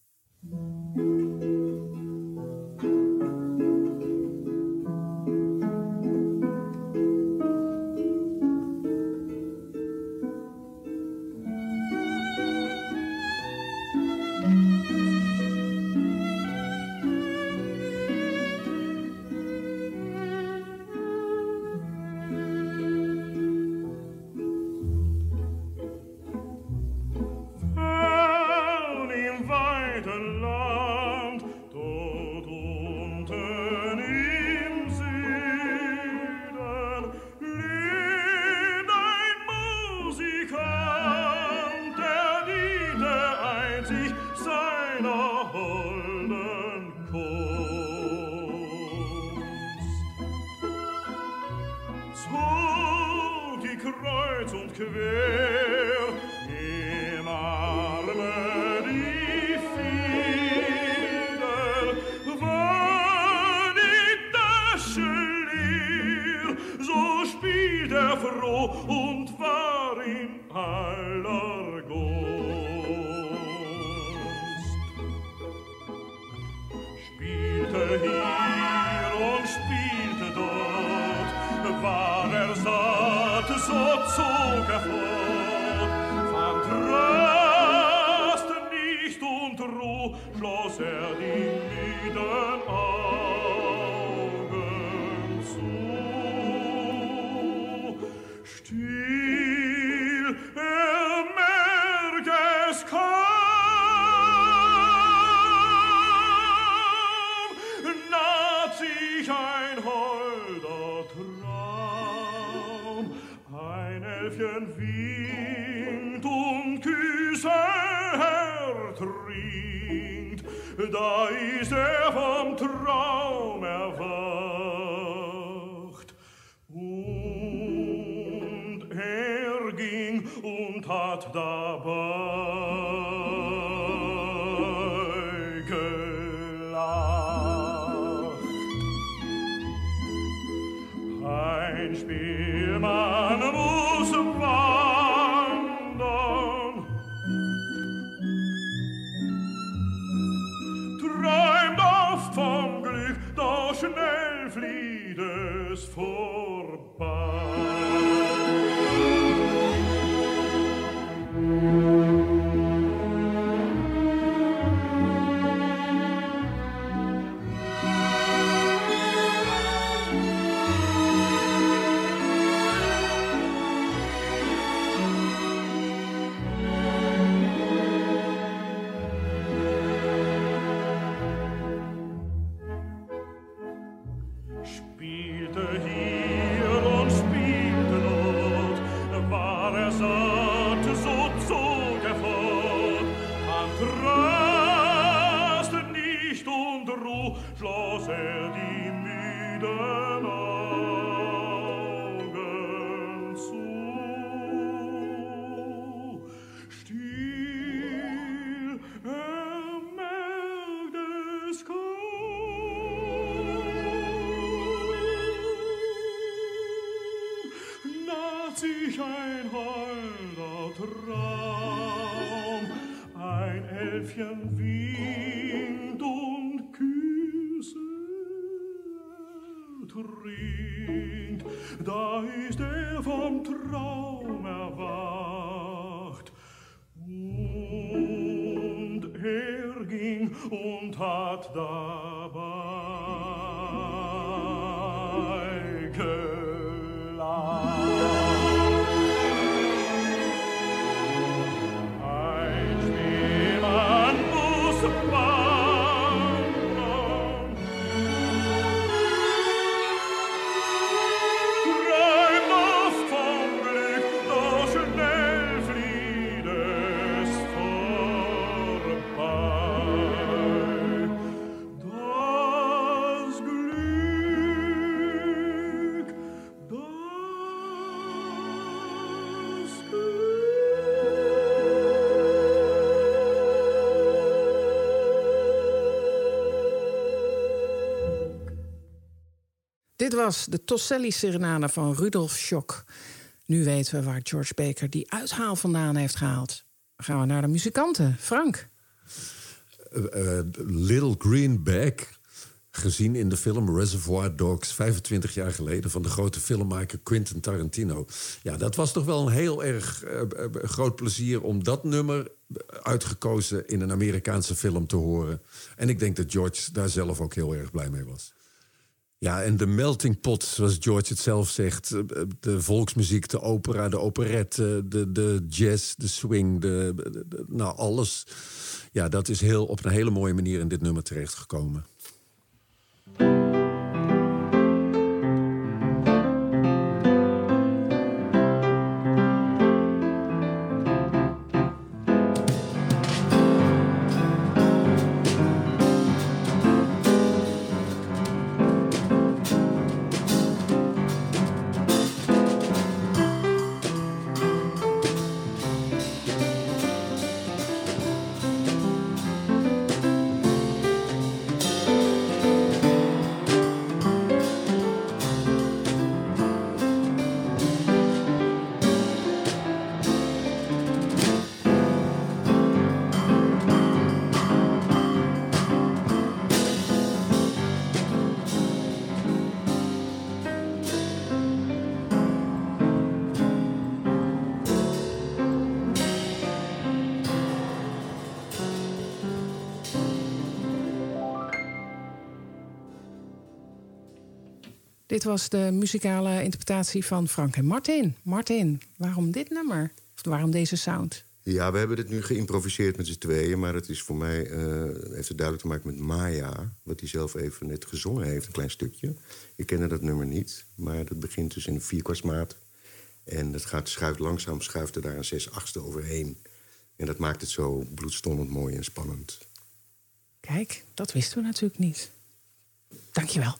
Da ist vom Traum erwacht. Und ging und hat dabei gelacht. Ein Spielmann muss wandern es vorbei. Spielte hier und spielte dort, war er satt, so zog er fort. An Rast nicht und Ruh schloss er die müden Augen zu. Still, merkt es kaum. Sich ein holder Traum, ein Elfchen winkt und küsset trinkt, da ist er vom Traum erwacht. Und er ging und hat dabei gelacht. Dit was de Tosselli-serenade van Rudolf Schock. Nu weten we waar George Baker die uithaal vandaan heeft gehaald. Dan gaan we naar de muzikanten. Frank. Little Green Bag, gezien in de film Reservoir Dogs 25 jaar geleden van de grote filmmaker Quentin Tarantino. Ja, dat was toch wel een heel erg groot plezier om dat nummer uitgekozen in een Amerikaanse film te horen. En ik denk dat George daar zelf ook heel erg blij mee was. Ja, en de melting pot, zoals George het zelf zegt. De volksmuziek, de opera, de operette, de jazz, de swing, nou alles. Ja, dat is op een hele mooie manier in dit nummer terechtgekomen. Dit was de muzikale interpretatie van Frank en Martin. Martin, waarom dit nummer? Of waarom deze sound? Ja, we hebben dit nu geïmproviseerd met z'n tweeën. Maar het is voor mij, heeft het duidelijk te maken met Maya. Wat hij zelf even net gezongen heeft, een klein stukje. Ik kende dat nummer niet, maar dat begint dus in een 4/4 En dat schuift langzaam, schuift er daar een 6/8 overheen. En dat maakt het zo bloedstollend mooi en spannend. Kijk, dat wisten we natuurlijk niet. Dankjewel.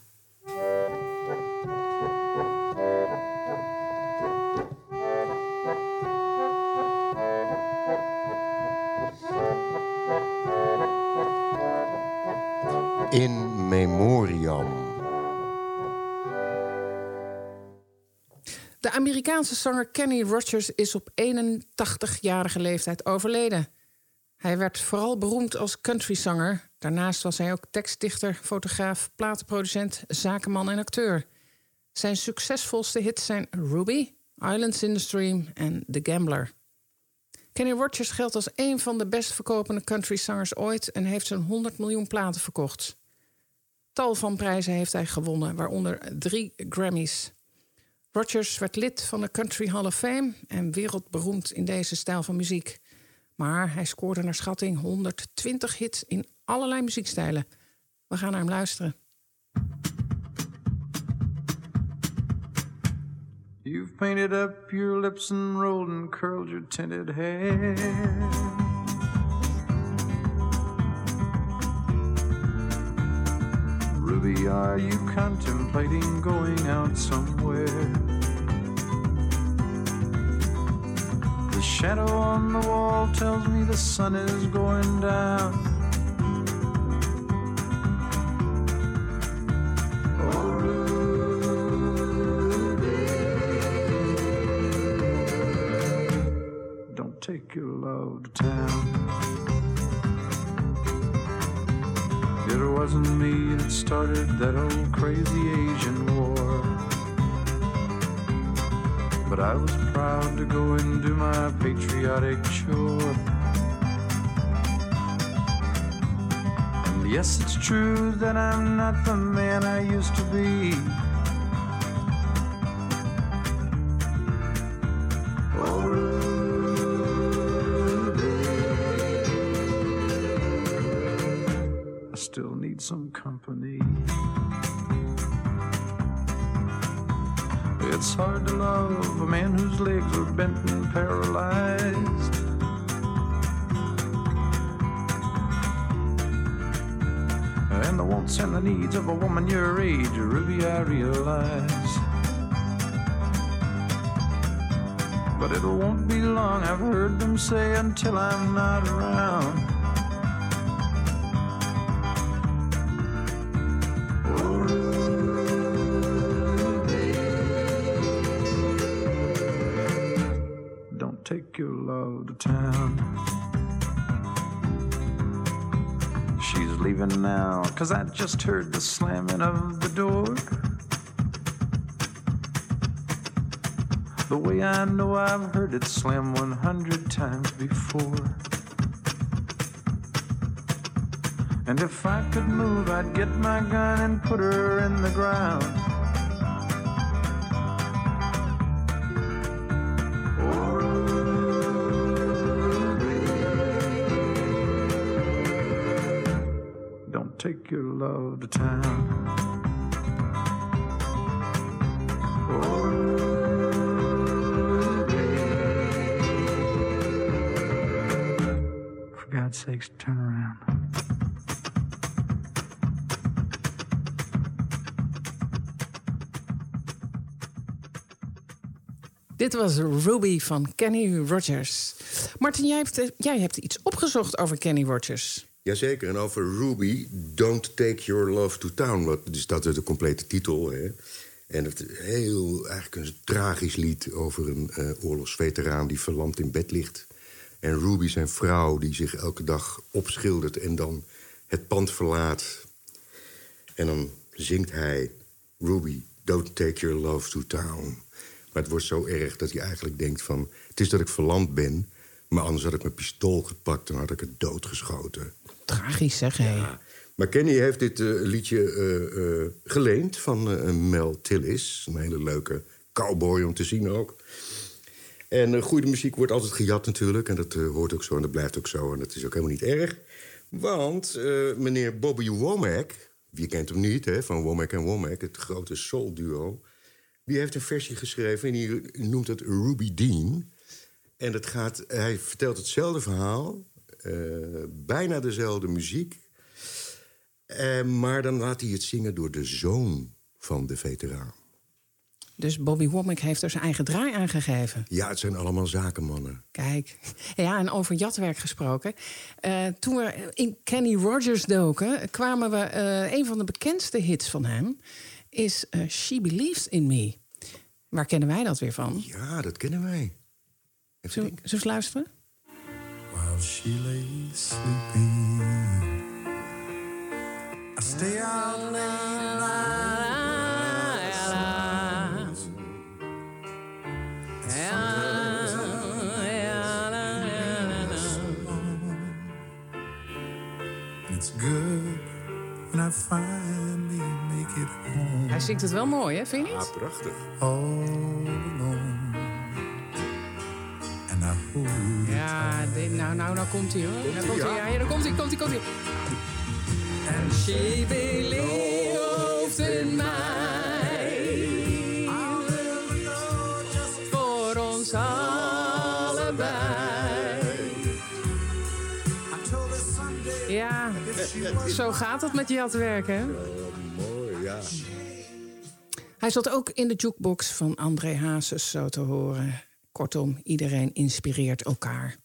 In memoriam. De Amerikaanse zanger Kenny Rogers is op 81-jarige leeftijd overleden. Hij werd vooral beroemd als countryzanger. Daarnaast was hij ook tekstdichter, fotograaf, platenproducent, zakenman en acteur. Zijn succesvolste hits zijn Ruby, Islands in the Stream en The Gambler. Kenny Rogers geldt als een van de best verkopende countrysangers ooit en heeft zo'n 100 miljoen platen verkocht. Tal van prijzen heeft hij gewonnen, waaronder 3 Grammys. Rogers werd lid van de Country Hall of Fame en wereldberoemd in deze stijl van muziek. Maar hij scoorde naar schatting 120 hits in allerlei muziekstijlen. We gaan naar hem luisteren. You've painted up your lips and rolled and curled your tinted hair. Ruby, are you contemplating going out somewhere? The shadow on the wall tells me the sun is going down. Take your love to town. It wasn't me that started that old crazy Asian war, but I was proud to go and do my patriotic chore. And yes, it's true that I'm not the man I used to be. Still need some company. It's hard to love a man whose legs are bent and paralyzed. And the wants and the needs of a woman your age, Ruby, I realize. But it won't be long, I've heard them say, until I'm not around. Take your love to town. She's leaving now, 'cause I just heard the slamming of the door. The way I know I've heard it slam 100 times before. And if I could move, I'd get my gun and put her in the ground. Take your love to town. Oh, for God's sakes, turn around. Dit was Ruby van Kenny Rogers. Martin, jij hebt iets opgezocht over Kenny Rogers. Jazeker, en over Ruby, Don't Take Your Love to Town. Dus dat is de complete titel. Hè? En het is eigenlijk een tragisch lied over een oorlogsveteraan die verlamd in bed ligt. En Ruby, zijn vrouw, die zich elke dag opschildert en dan het pand verlaat. En dan zingt hij, Ruby, don't take your love to town. Maar het wordt zo erg dat hij eigenlijk denkt van, het is dat ik verlamd ben, maar anders had ik mijn pistool gepakt en had ik het doodgeschoten. Tragisch, zeg hé. Ja. Maar Kenny heeft dit liedje geleend van Mel Tillis. Een hele leuke cowboy om te zien ook. En goede muziek wordt altijd gejat natuurlijk. En dat hoort ook zo en dat blijft ook zo. En dat is ook helemaal niet erg. Want meneer Bobby Womack, wie kent hem niet, hè, van Womack & Womack, het grote soul-duo, die heeft een versie geschreven en die noemt het Ruby Dean. En hij vertelt hetzelfde verhaal, bijna dezelfde muziek. Maar dan laat hij het zingen door de zoon van de veteraan. Dus Bobby Womack heeft er zijn eigen draai aan gegeven. Ja, het zijn allemaal zakenmannen. Kijk, ja, en over jatwerk gesproken. Toen we in Kenny Rogers doken, kwamen we... een van de bekendste hits van hem is She Believes in Me. Waar kennen wij dat weer van? Ja, dat kennen wij. Zullen we eens luisteren? While she lays sleeping, I stay out late. when I finally make it home. Hij zingt het wel mooi, hè, vind je Ja, niet? prachtig. All alone. And I hold you Ja, nou komt hij hoor. Nou komt hij, ja, dan komt hij. And she believed in mij. Voor ons allebei. Ja, zo gaat het met jatwerk, hè? Mooi, ja. Hij zat ook in de jukebox van André Hazes, zo te horen. Kortom, iedereen inspireert elkaar.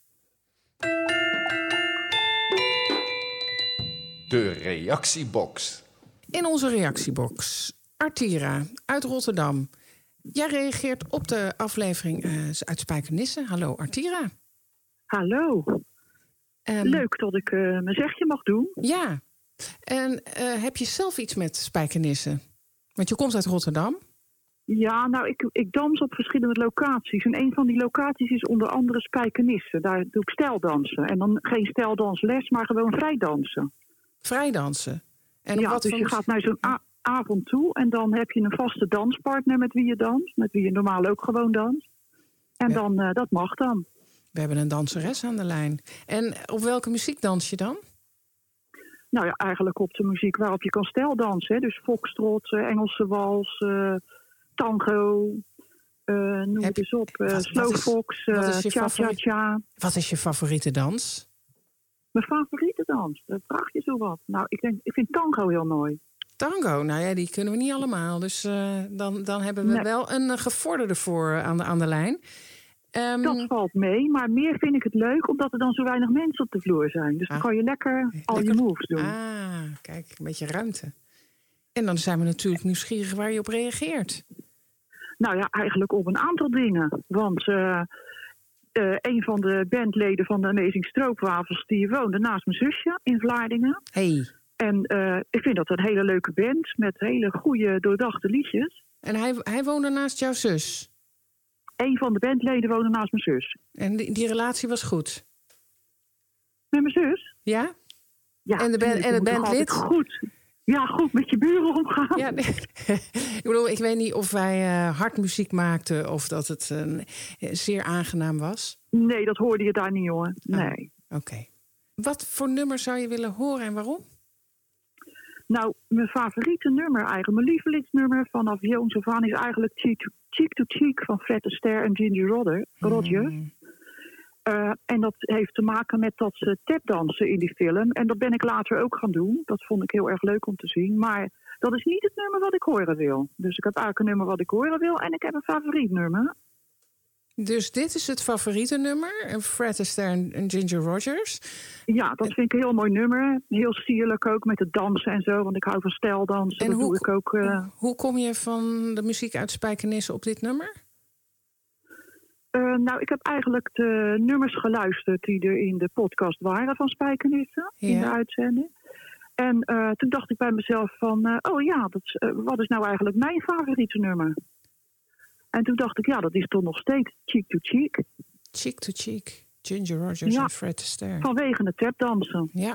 De reactiebox. In onze reactiebox, Artira uit Rotterdam. Jij reageert op de aflevering uit Spijkenisse. Hallo, Artira. Hallo. Leuk dat ik mijn zegje mag doen. Ja. En heb je zelf iets met Spijkenisse? Want je komt uit Rotterdam. Ja, nou, ik dans op verschillende locaties. En een van die locaties is onder andere Spijkenisse. Daar doe ik stijldansen. En dan geen stijldansles, maar gewoon vrijdansen. Vrijdansen? En ja, wat dus je gaat naar zo'n avond toe... en dan heb je een vaste danspartner met wie je danst. Met wie je normaal ook gewoon danst. En dan, dat mag dan. We hebben een danseres aan de lijn. En op welke muziek dans je dan? Nou ja, eigenlijk op de muziek waarop je kan stijldansen. Hè. Dus foxtrot, Engelse wals, tango, noem het eens op. Slowfox, cha-cha-cha. Wat is je favoriete dans? Mijn favoriete dans? Dat vraag je zo wat. Nou, ik vind tango heel mooi. Tango? Nou ja, die kunnen we niet allemaal. Dus dan hebben we wel een gevorderde voor aan de lijn. Dat valt mee, maar meer vind ik het leuk... omdat er dan zo weinig mensen op de vloer zijn. Dus dan kan je lekker al je moves doen. Ah, kijk, een beetje ruimte. En dan zijn we natuurlijk nieuwsgierig waar je op reageert. Nou ja, eigenlijk op een aantal dingen. Want een van de bandleden van de Amazing Stroopwafels... die woonde naast mijn zusje in Vlaardingen. Hey. En ik vind dat een hele leuke band... met hele goede, doordachte liedjes. En hij woonde naast jouw zus? Een van de bandleden woonde naast mijn zus. En die relatie was goed? Met mijn zus? Ja? Ja, en het bandlid? Goed. Ja, goed met je buren omgaan. Ja, nee. Ik bedoel, ik weet niet of wij hard muziek maakten... of dat het zeer aangenaam was. Nee, dat hoorde je daar niet, hoor. Nee. Oké. Wat voor nummer zou je willen horen en waarom? Nou, mijn favoriete nummer eigenlijk, mijn lievelingsnummer vanaf jongs af aan... is eigenlijk Cheek to Cheek van Fred Astaire en Ginger Rogers. En dat heeft te maken met dat ze tapdansen in die film. En dat ben ik later ook gaan doen. Dat vond ik heel erg leuk om te zien. Maar dat is niet het nummer wat ik horen wil. Dus ik heb eigenlijk een nummer wat ik horen wil... en ik heb een favoriet nummer. Dus dit is het favoriete nummer, Fred Astaire en Ginger Rogers. Ja, dat vind ik een heel mooi nummer. Heel sierlijk ook met het dansen en zo, want ik hou van stijldansen. En dat doe ik ook. Hoe kom je van de muziek uit Spijkenisse op dit nummer? Nou, ik heb eigenlijk de nummers geluisterd die er in de podcast waren van Spijkenisse, in de uitzending. En toen dacht ik bij mezelf van, wat is nou eigenlijk mijn favoriete nummer? En toen dacht ik, ja, dat is toch nog steeds Cheek to Cheek. Cheek to Cheek, Ginger Rogers en Fred Astaire. Vanwege het tapdansen. Ja.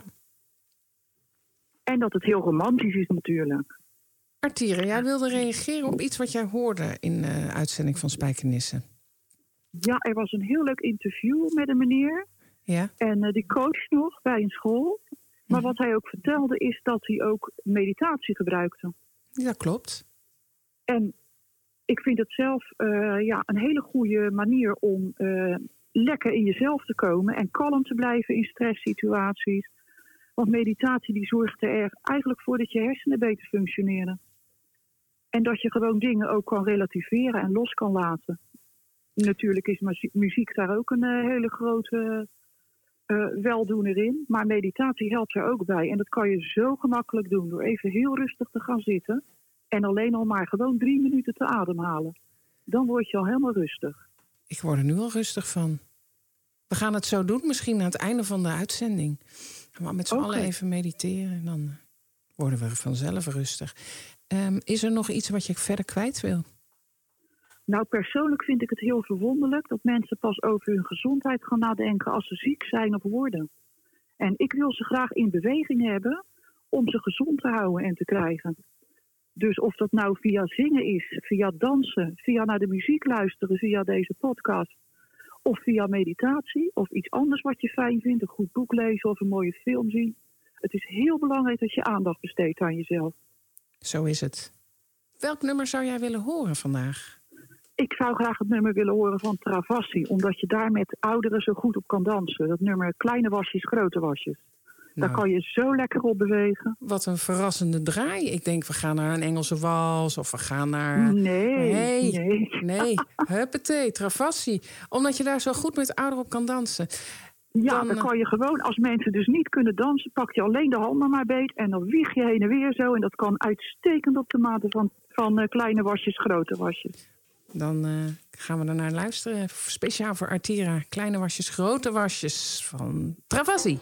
En dat het heel romantisch is natuurlijk. Artira, jij wilde reageren op iets wat jij hoorde in de uitzending van Spijkenisse. Ja, er was een heel leuk interview met een meneer. Ja. En die coach nog bij een school. Maar wat hij ook vertelde is dat hij ook meditatie gebruikte. Ja, klopt. En ik vind het zelf een hele goede manier om lekker in jezelf te komen... en kalm te blijven in stresssituaties. Want meditatie die zorgt er eigenlijk voor dat je hersenen beter functioneren. En dat je gewoon dingen ook kan relativeren en los kan laten. Natuurlijk is muziek daar ook een hele grote weldoener in. Maar meditatie helpt er ook bij. En dat kan je zo gemakkelijk doen door even heel rustig te gaan zitten... en alleen al maar gewoon 3 minuten te ademhalen. Dan word je al helemaal rustig. Ik word er nu al rustig van. We gaan het zo doen, misschien aan het einde van de uitzending. Gaan we met z'n allen even mediteren en dan worden we vanzelf rustig. Is er nog iets wat je verder kwijt wil? Nou, persoonlijk vind ik het heel verwonderlijk... dat mensen pas over hun gezondheid gaan nadenken als ze ziek zijn of worden. En ik wil ze graag in beweging hebben... om ze gezond te houden en te krijgen. Dus of dat nou via zingen is, via dansen, via naar de muziek luisteren, via deze podcast, of via meditatie, of iets anders wat je fijn vindt, een goed boek lezen of een mooie film zien. Het is heel belangrijk dat je aandacht besteedt aan jezelf. Zo is het. Welk nummer zou jij willen horen vandaag? Ik zou graag het nummer willen horen van Travassi, omdat je daar met ouderen zo goed op kan dansen. Dat nummer Kleine wasjes, grote wasjes. Daar kan je zo lekker op bewegen. Wat een verrassende draai. Ik denk, we gaan naar een Engelse wals of we gaan naar... Nee. Huppatee, Travassi. Omdat je daar zo goed met ouderen op kan dansen. Ja, dan kan je gewoon, als mensen dus niet kunnen dansen, pak je alleen de handen maar beet en dan wieg je heen en weer zo. En dat kan uitstekend op de mate van kleine wasjes, grote wasjes. Dan gaan we er naar luisteren. Speciaal voor Artira. Kleine wasjes, grote wasjes van Travassi.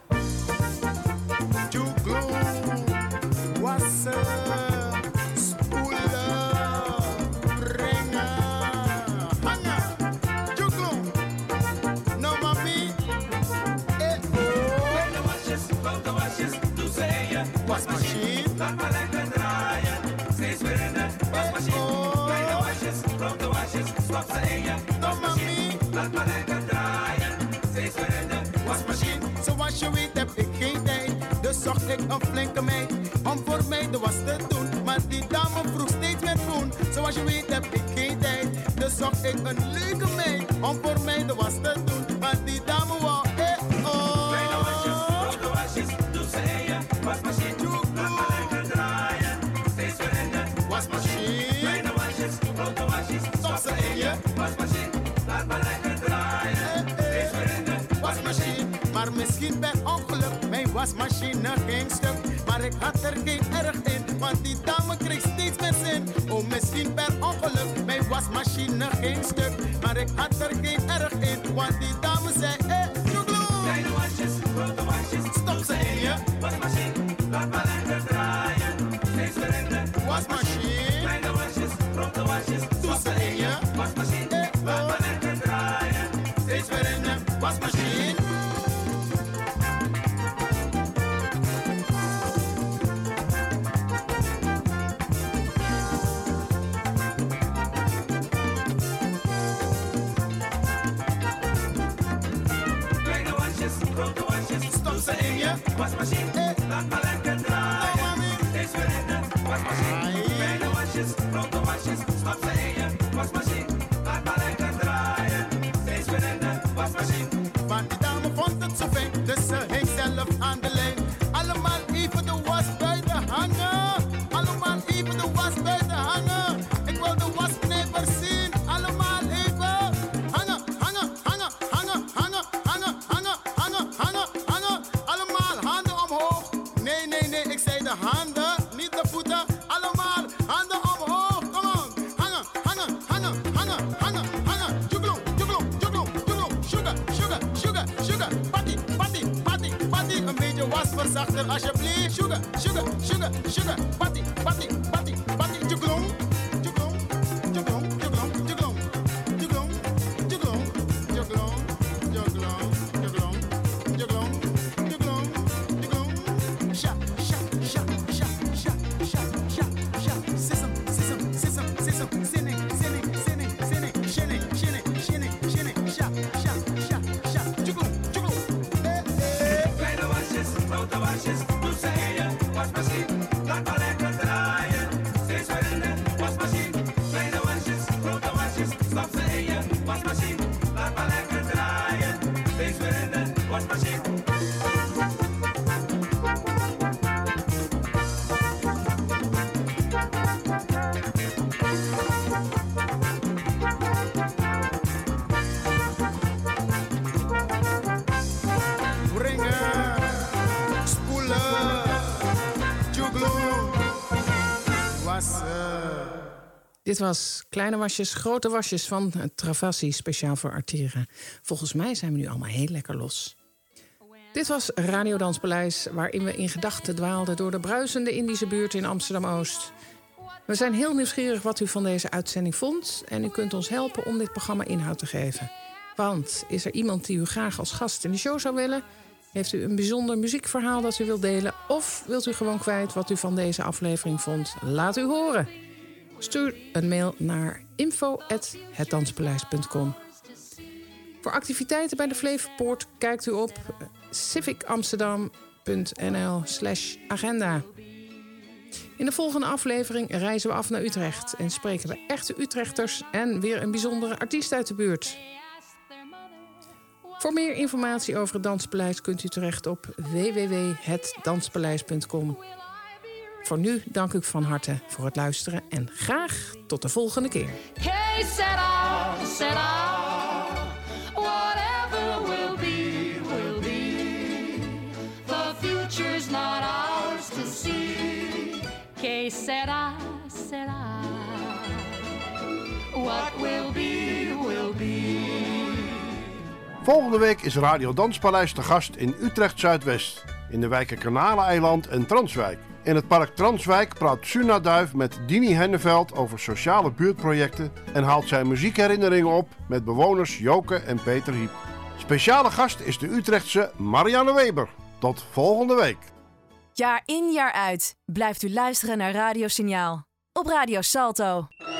Wasmachine, laat maar lekker draaien. Steeds weer in de wasmachine. Kleine wasjes, grote wasjes, stop ze in je wasmachine. Laat maar lekker draaien. Steeds weer in de wasmachine. Zoals je weet heb ik geen tijd, dus zocht ik een flinke meid om voor mij de was te doen. Maar die dame vroeg steeds meer groen. Zoals je weet heb ik geen tijd, dus zocht ik een leuke meid om voor mij de was te doen. Maar die dame wou Kleine wasjes, grote wasjes, doe ze in je wasmachine. Laat maar lekker draaien. Steeds weer in de wasmachine. Kleine wasjes, grote wasjes, stop ze in je wasmachine. Laat maar lekker draaien. Steeds weer in de wasmachine. Maar misschien per ongeluk, mijn wasmachine ging stuk. Maar ik had er geen erg in, want die dame kreeg steeds meer zin. Oh, misschien per ongeluk, mijn wasmachine ging stuk. Maar ik had er geen erg in, want die dame zei, kleine wasjes, grote wasjes, stop ze in je wasmachine. Laat maar lekker draaien. Steeds weer in de wasmachine. Kleine wasjes, grote wasjes, stop ze in je wasmachine. Laat maar lekker draaien. Steeds weer in de wasmachine. Kleine wasjes, grote wasjes, stop ze in je wasmachine. Laat maar lekker draaien. Steeds weer in de wasmachine. Kleine wasjes, grote wasjes, stop ze in je wasmachine. Laat maar lekker draaien. Steeds weer in de wasmachine. Want die dame vond het zo fijn, dus ze hing zelf aan de lijn. Allemaal even de was buiten hangen. Allemaal even de was buiten hangen. Ik wil de wasknijper zien. Allemaal even hangen, hangen, hangen, hangen, hangen, hangen, hangen, hangen, hangen, hangen. Allemaal handen omhoog. Nee, nee, nee, ik zei de handen, niet de voeten. Allemaal handen omhoog. Come on. Hangen, hangen, hangen, hangen, hangen, hangen. Juggalo, juggalo, juggalo, juggalo. Sugar, sugar, sugar, sugar. Patty, patty, patty, patty. Een beetje wasverzachter alsjeblieft. Sugar, sugar, sugar, sugar. Patty, patty, patty, patty. Juggalo, juggalo, juggalo, juggalo, juggalo. Juggalo, juggalo, juggalo, juggalo, juggalo, juggalo, juggalo, juggalo. Sha, sha, sha, sha, sha, sha, sha, sha. Sism, sism, sism, sism. Sinning, sinning, sinning, sinning. Shinning, shinning, shinning, shinning. Sha, sha, sha, sha. Juggalo, juggalo. Kleine wasjes, grote wasjes, doe ze in je wasmachine. Laat maar lekker draaien. Steeds weer in de wasmachine. Kleine wasjes, grote wasjes, stop ze in je wasmachine. Laat maar lekker draaien. Steeds weer in de wasmachine. Brengen, spoelen, juggalo, wassen. Dit was Kleine wasjes, grote wasjes van Travassi, speciaal voor Artira. Volgens mij zijn we nu allemaal heel lekker los. Dit was Radio Danspaleis, waarin we in gedachten dwaalden door de bruisende Indische buurt in Amsterdam-Oost. We zijn heel nieuwsgierig wat u van deze uitzending vond en u kunt ons helpen om dit programma inhoud te geven. Want is er iemand die u graag als gast in de show zou willen? Heeft u een bijzonder muziekverhaal dat u wilt delen? Of wilt u gewoon kwijt wat u van deze aflevering vond? Laat u horen. Stuur een mail naar info@hetdanspaleis.com. Voor activiteiten bij de Flevopoort kijkt u op civicamsterdam.nl/agenda. In de volgende aflevering reizen we af naar Utrecht en spreken we echte Utrechters en weer een bijzondere artiest uit de buurt. Voor meer informatie over het Danspaleis kunt u terecht op www.hetdanspaleis.com. Voor nu dank ik van harte voor het luisteren en graag tot de volgende keer. Hey, said I, whatever will be, will be. The future's not ours to see. Hey, said I, what will be, will be. Volgende week is Radio Danspaleis te gast in Utrecht Zuidwest, in de wijken Kanaleneiland en Transwijk. In het park Transwijk praat Suna Duif met Dini Henneveld over sociale buurtprojecten en haalt zij muziekherinneringen op met bewoners Joke en Peter Hiep. Speciale gast is de Utrechtse Marianne Weber. Tot volgende week. Jaar in jaar uit blijft u luisteren naar Radio Signaal op Radio Salto.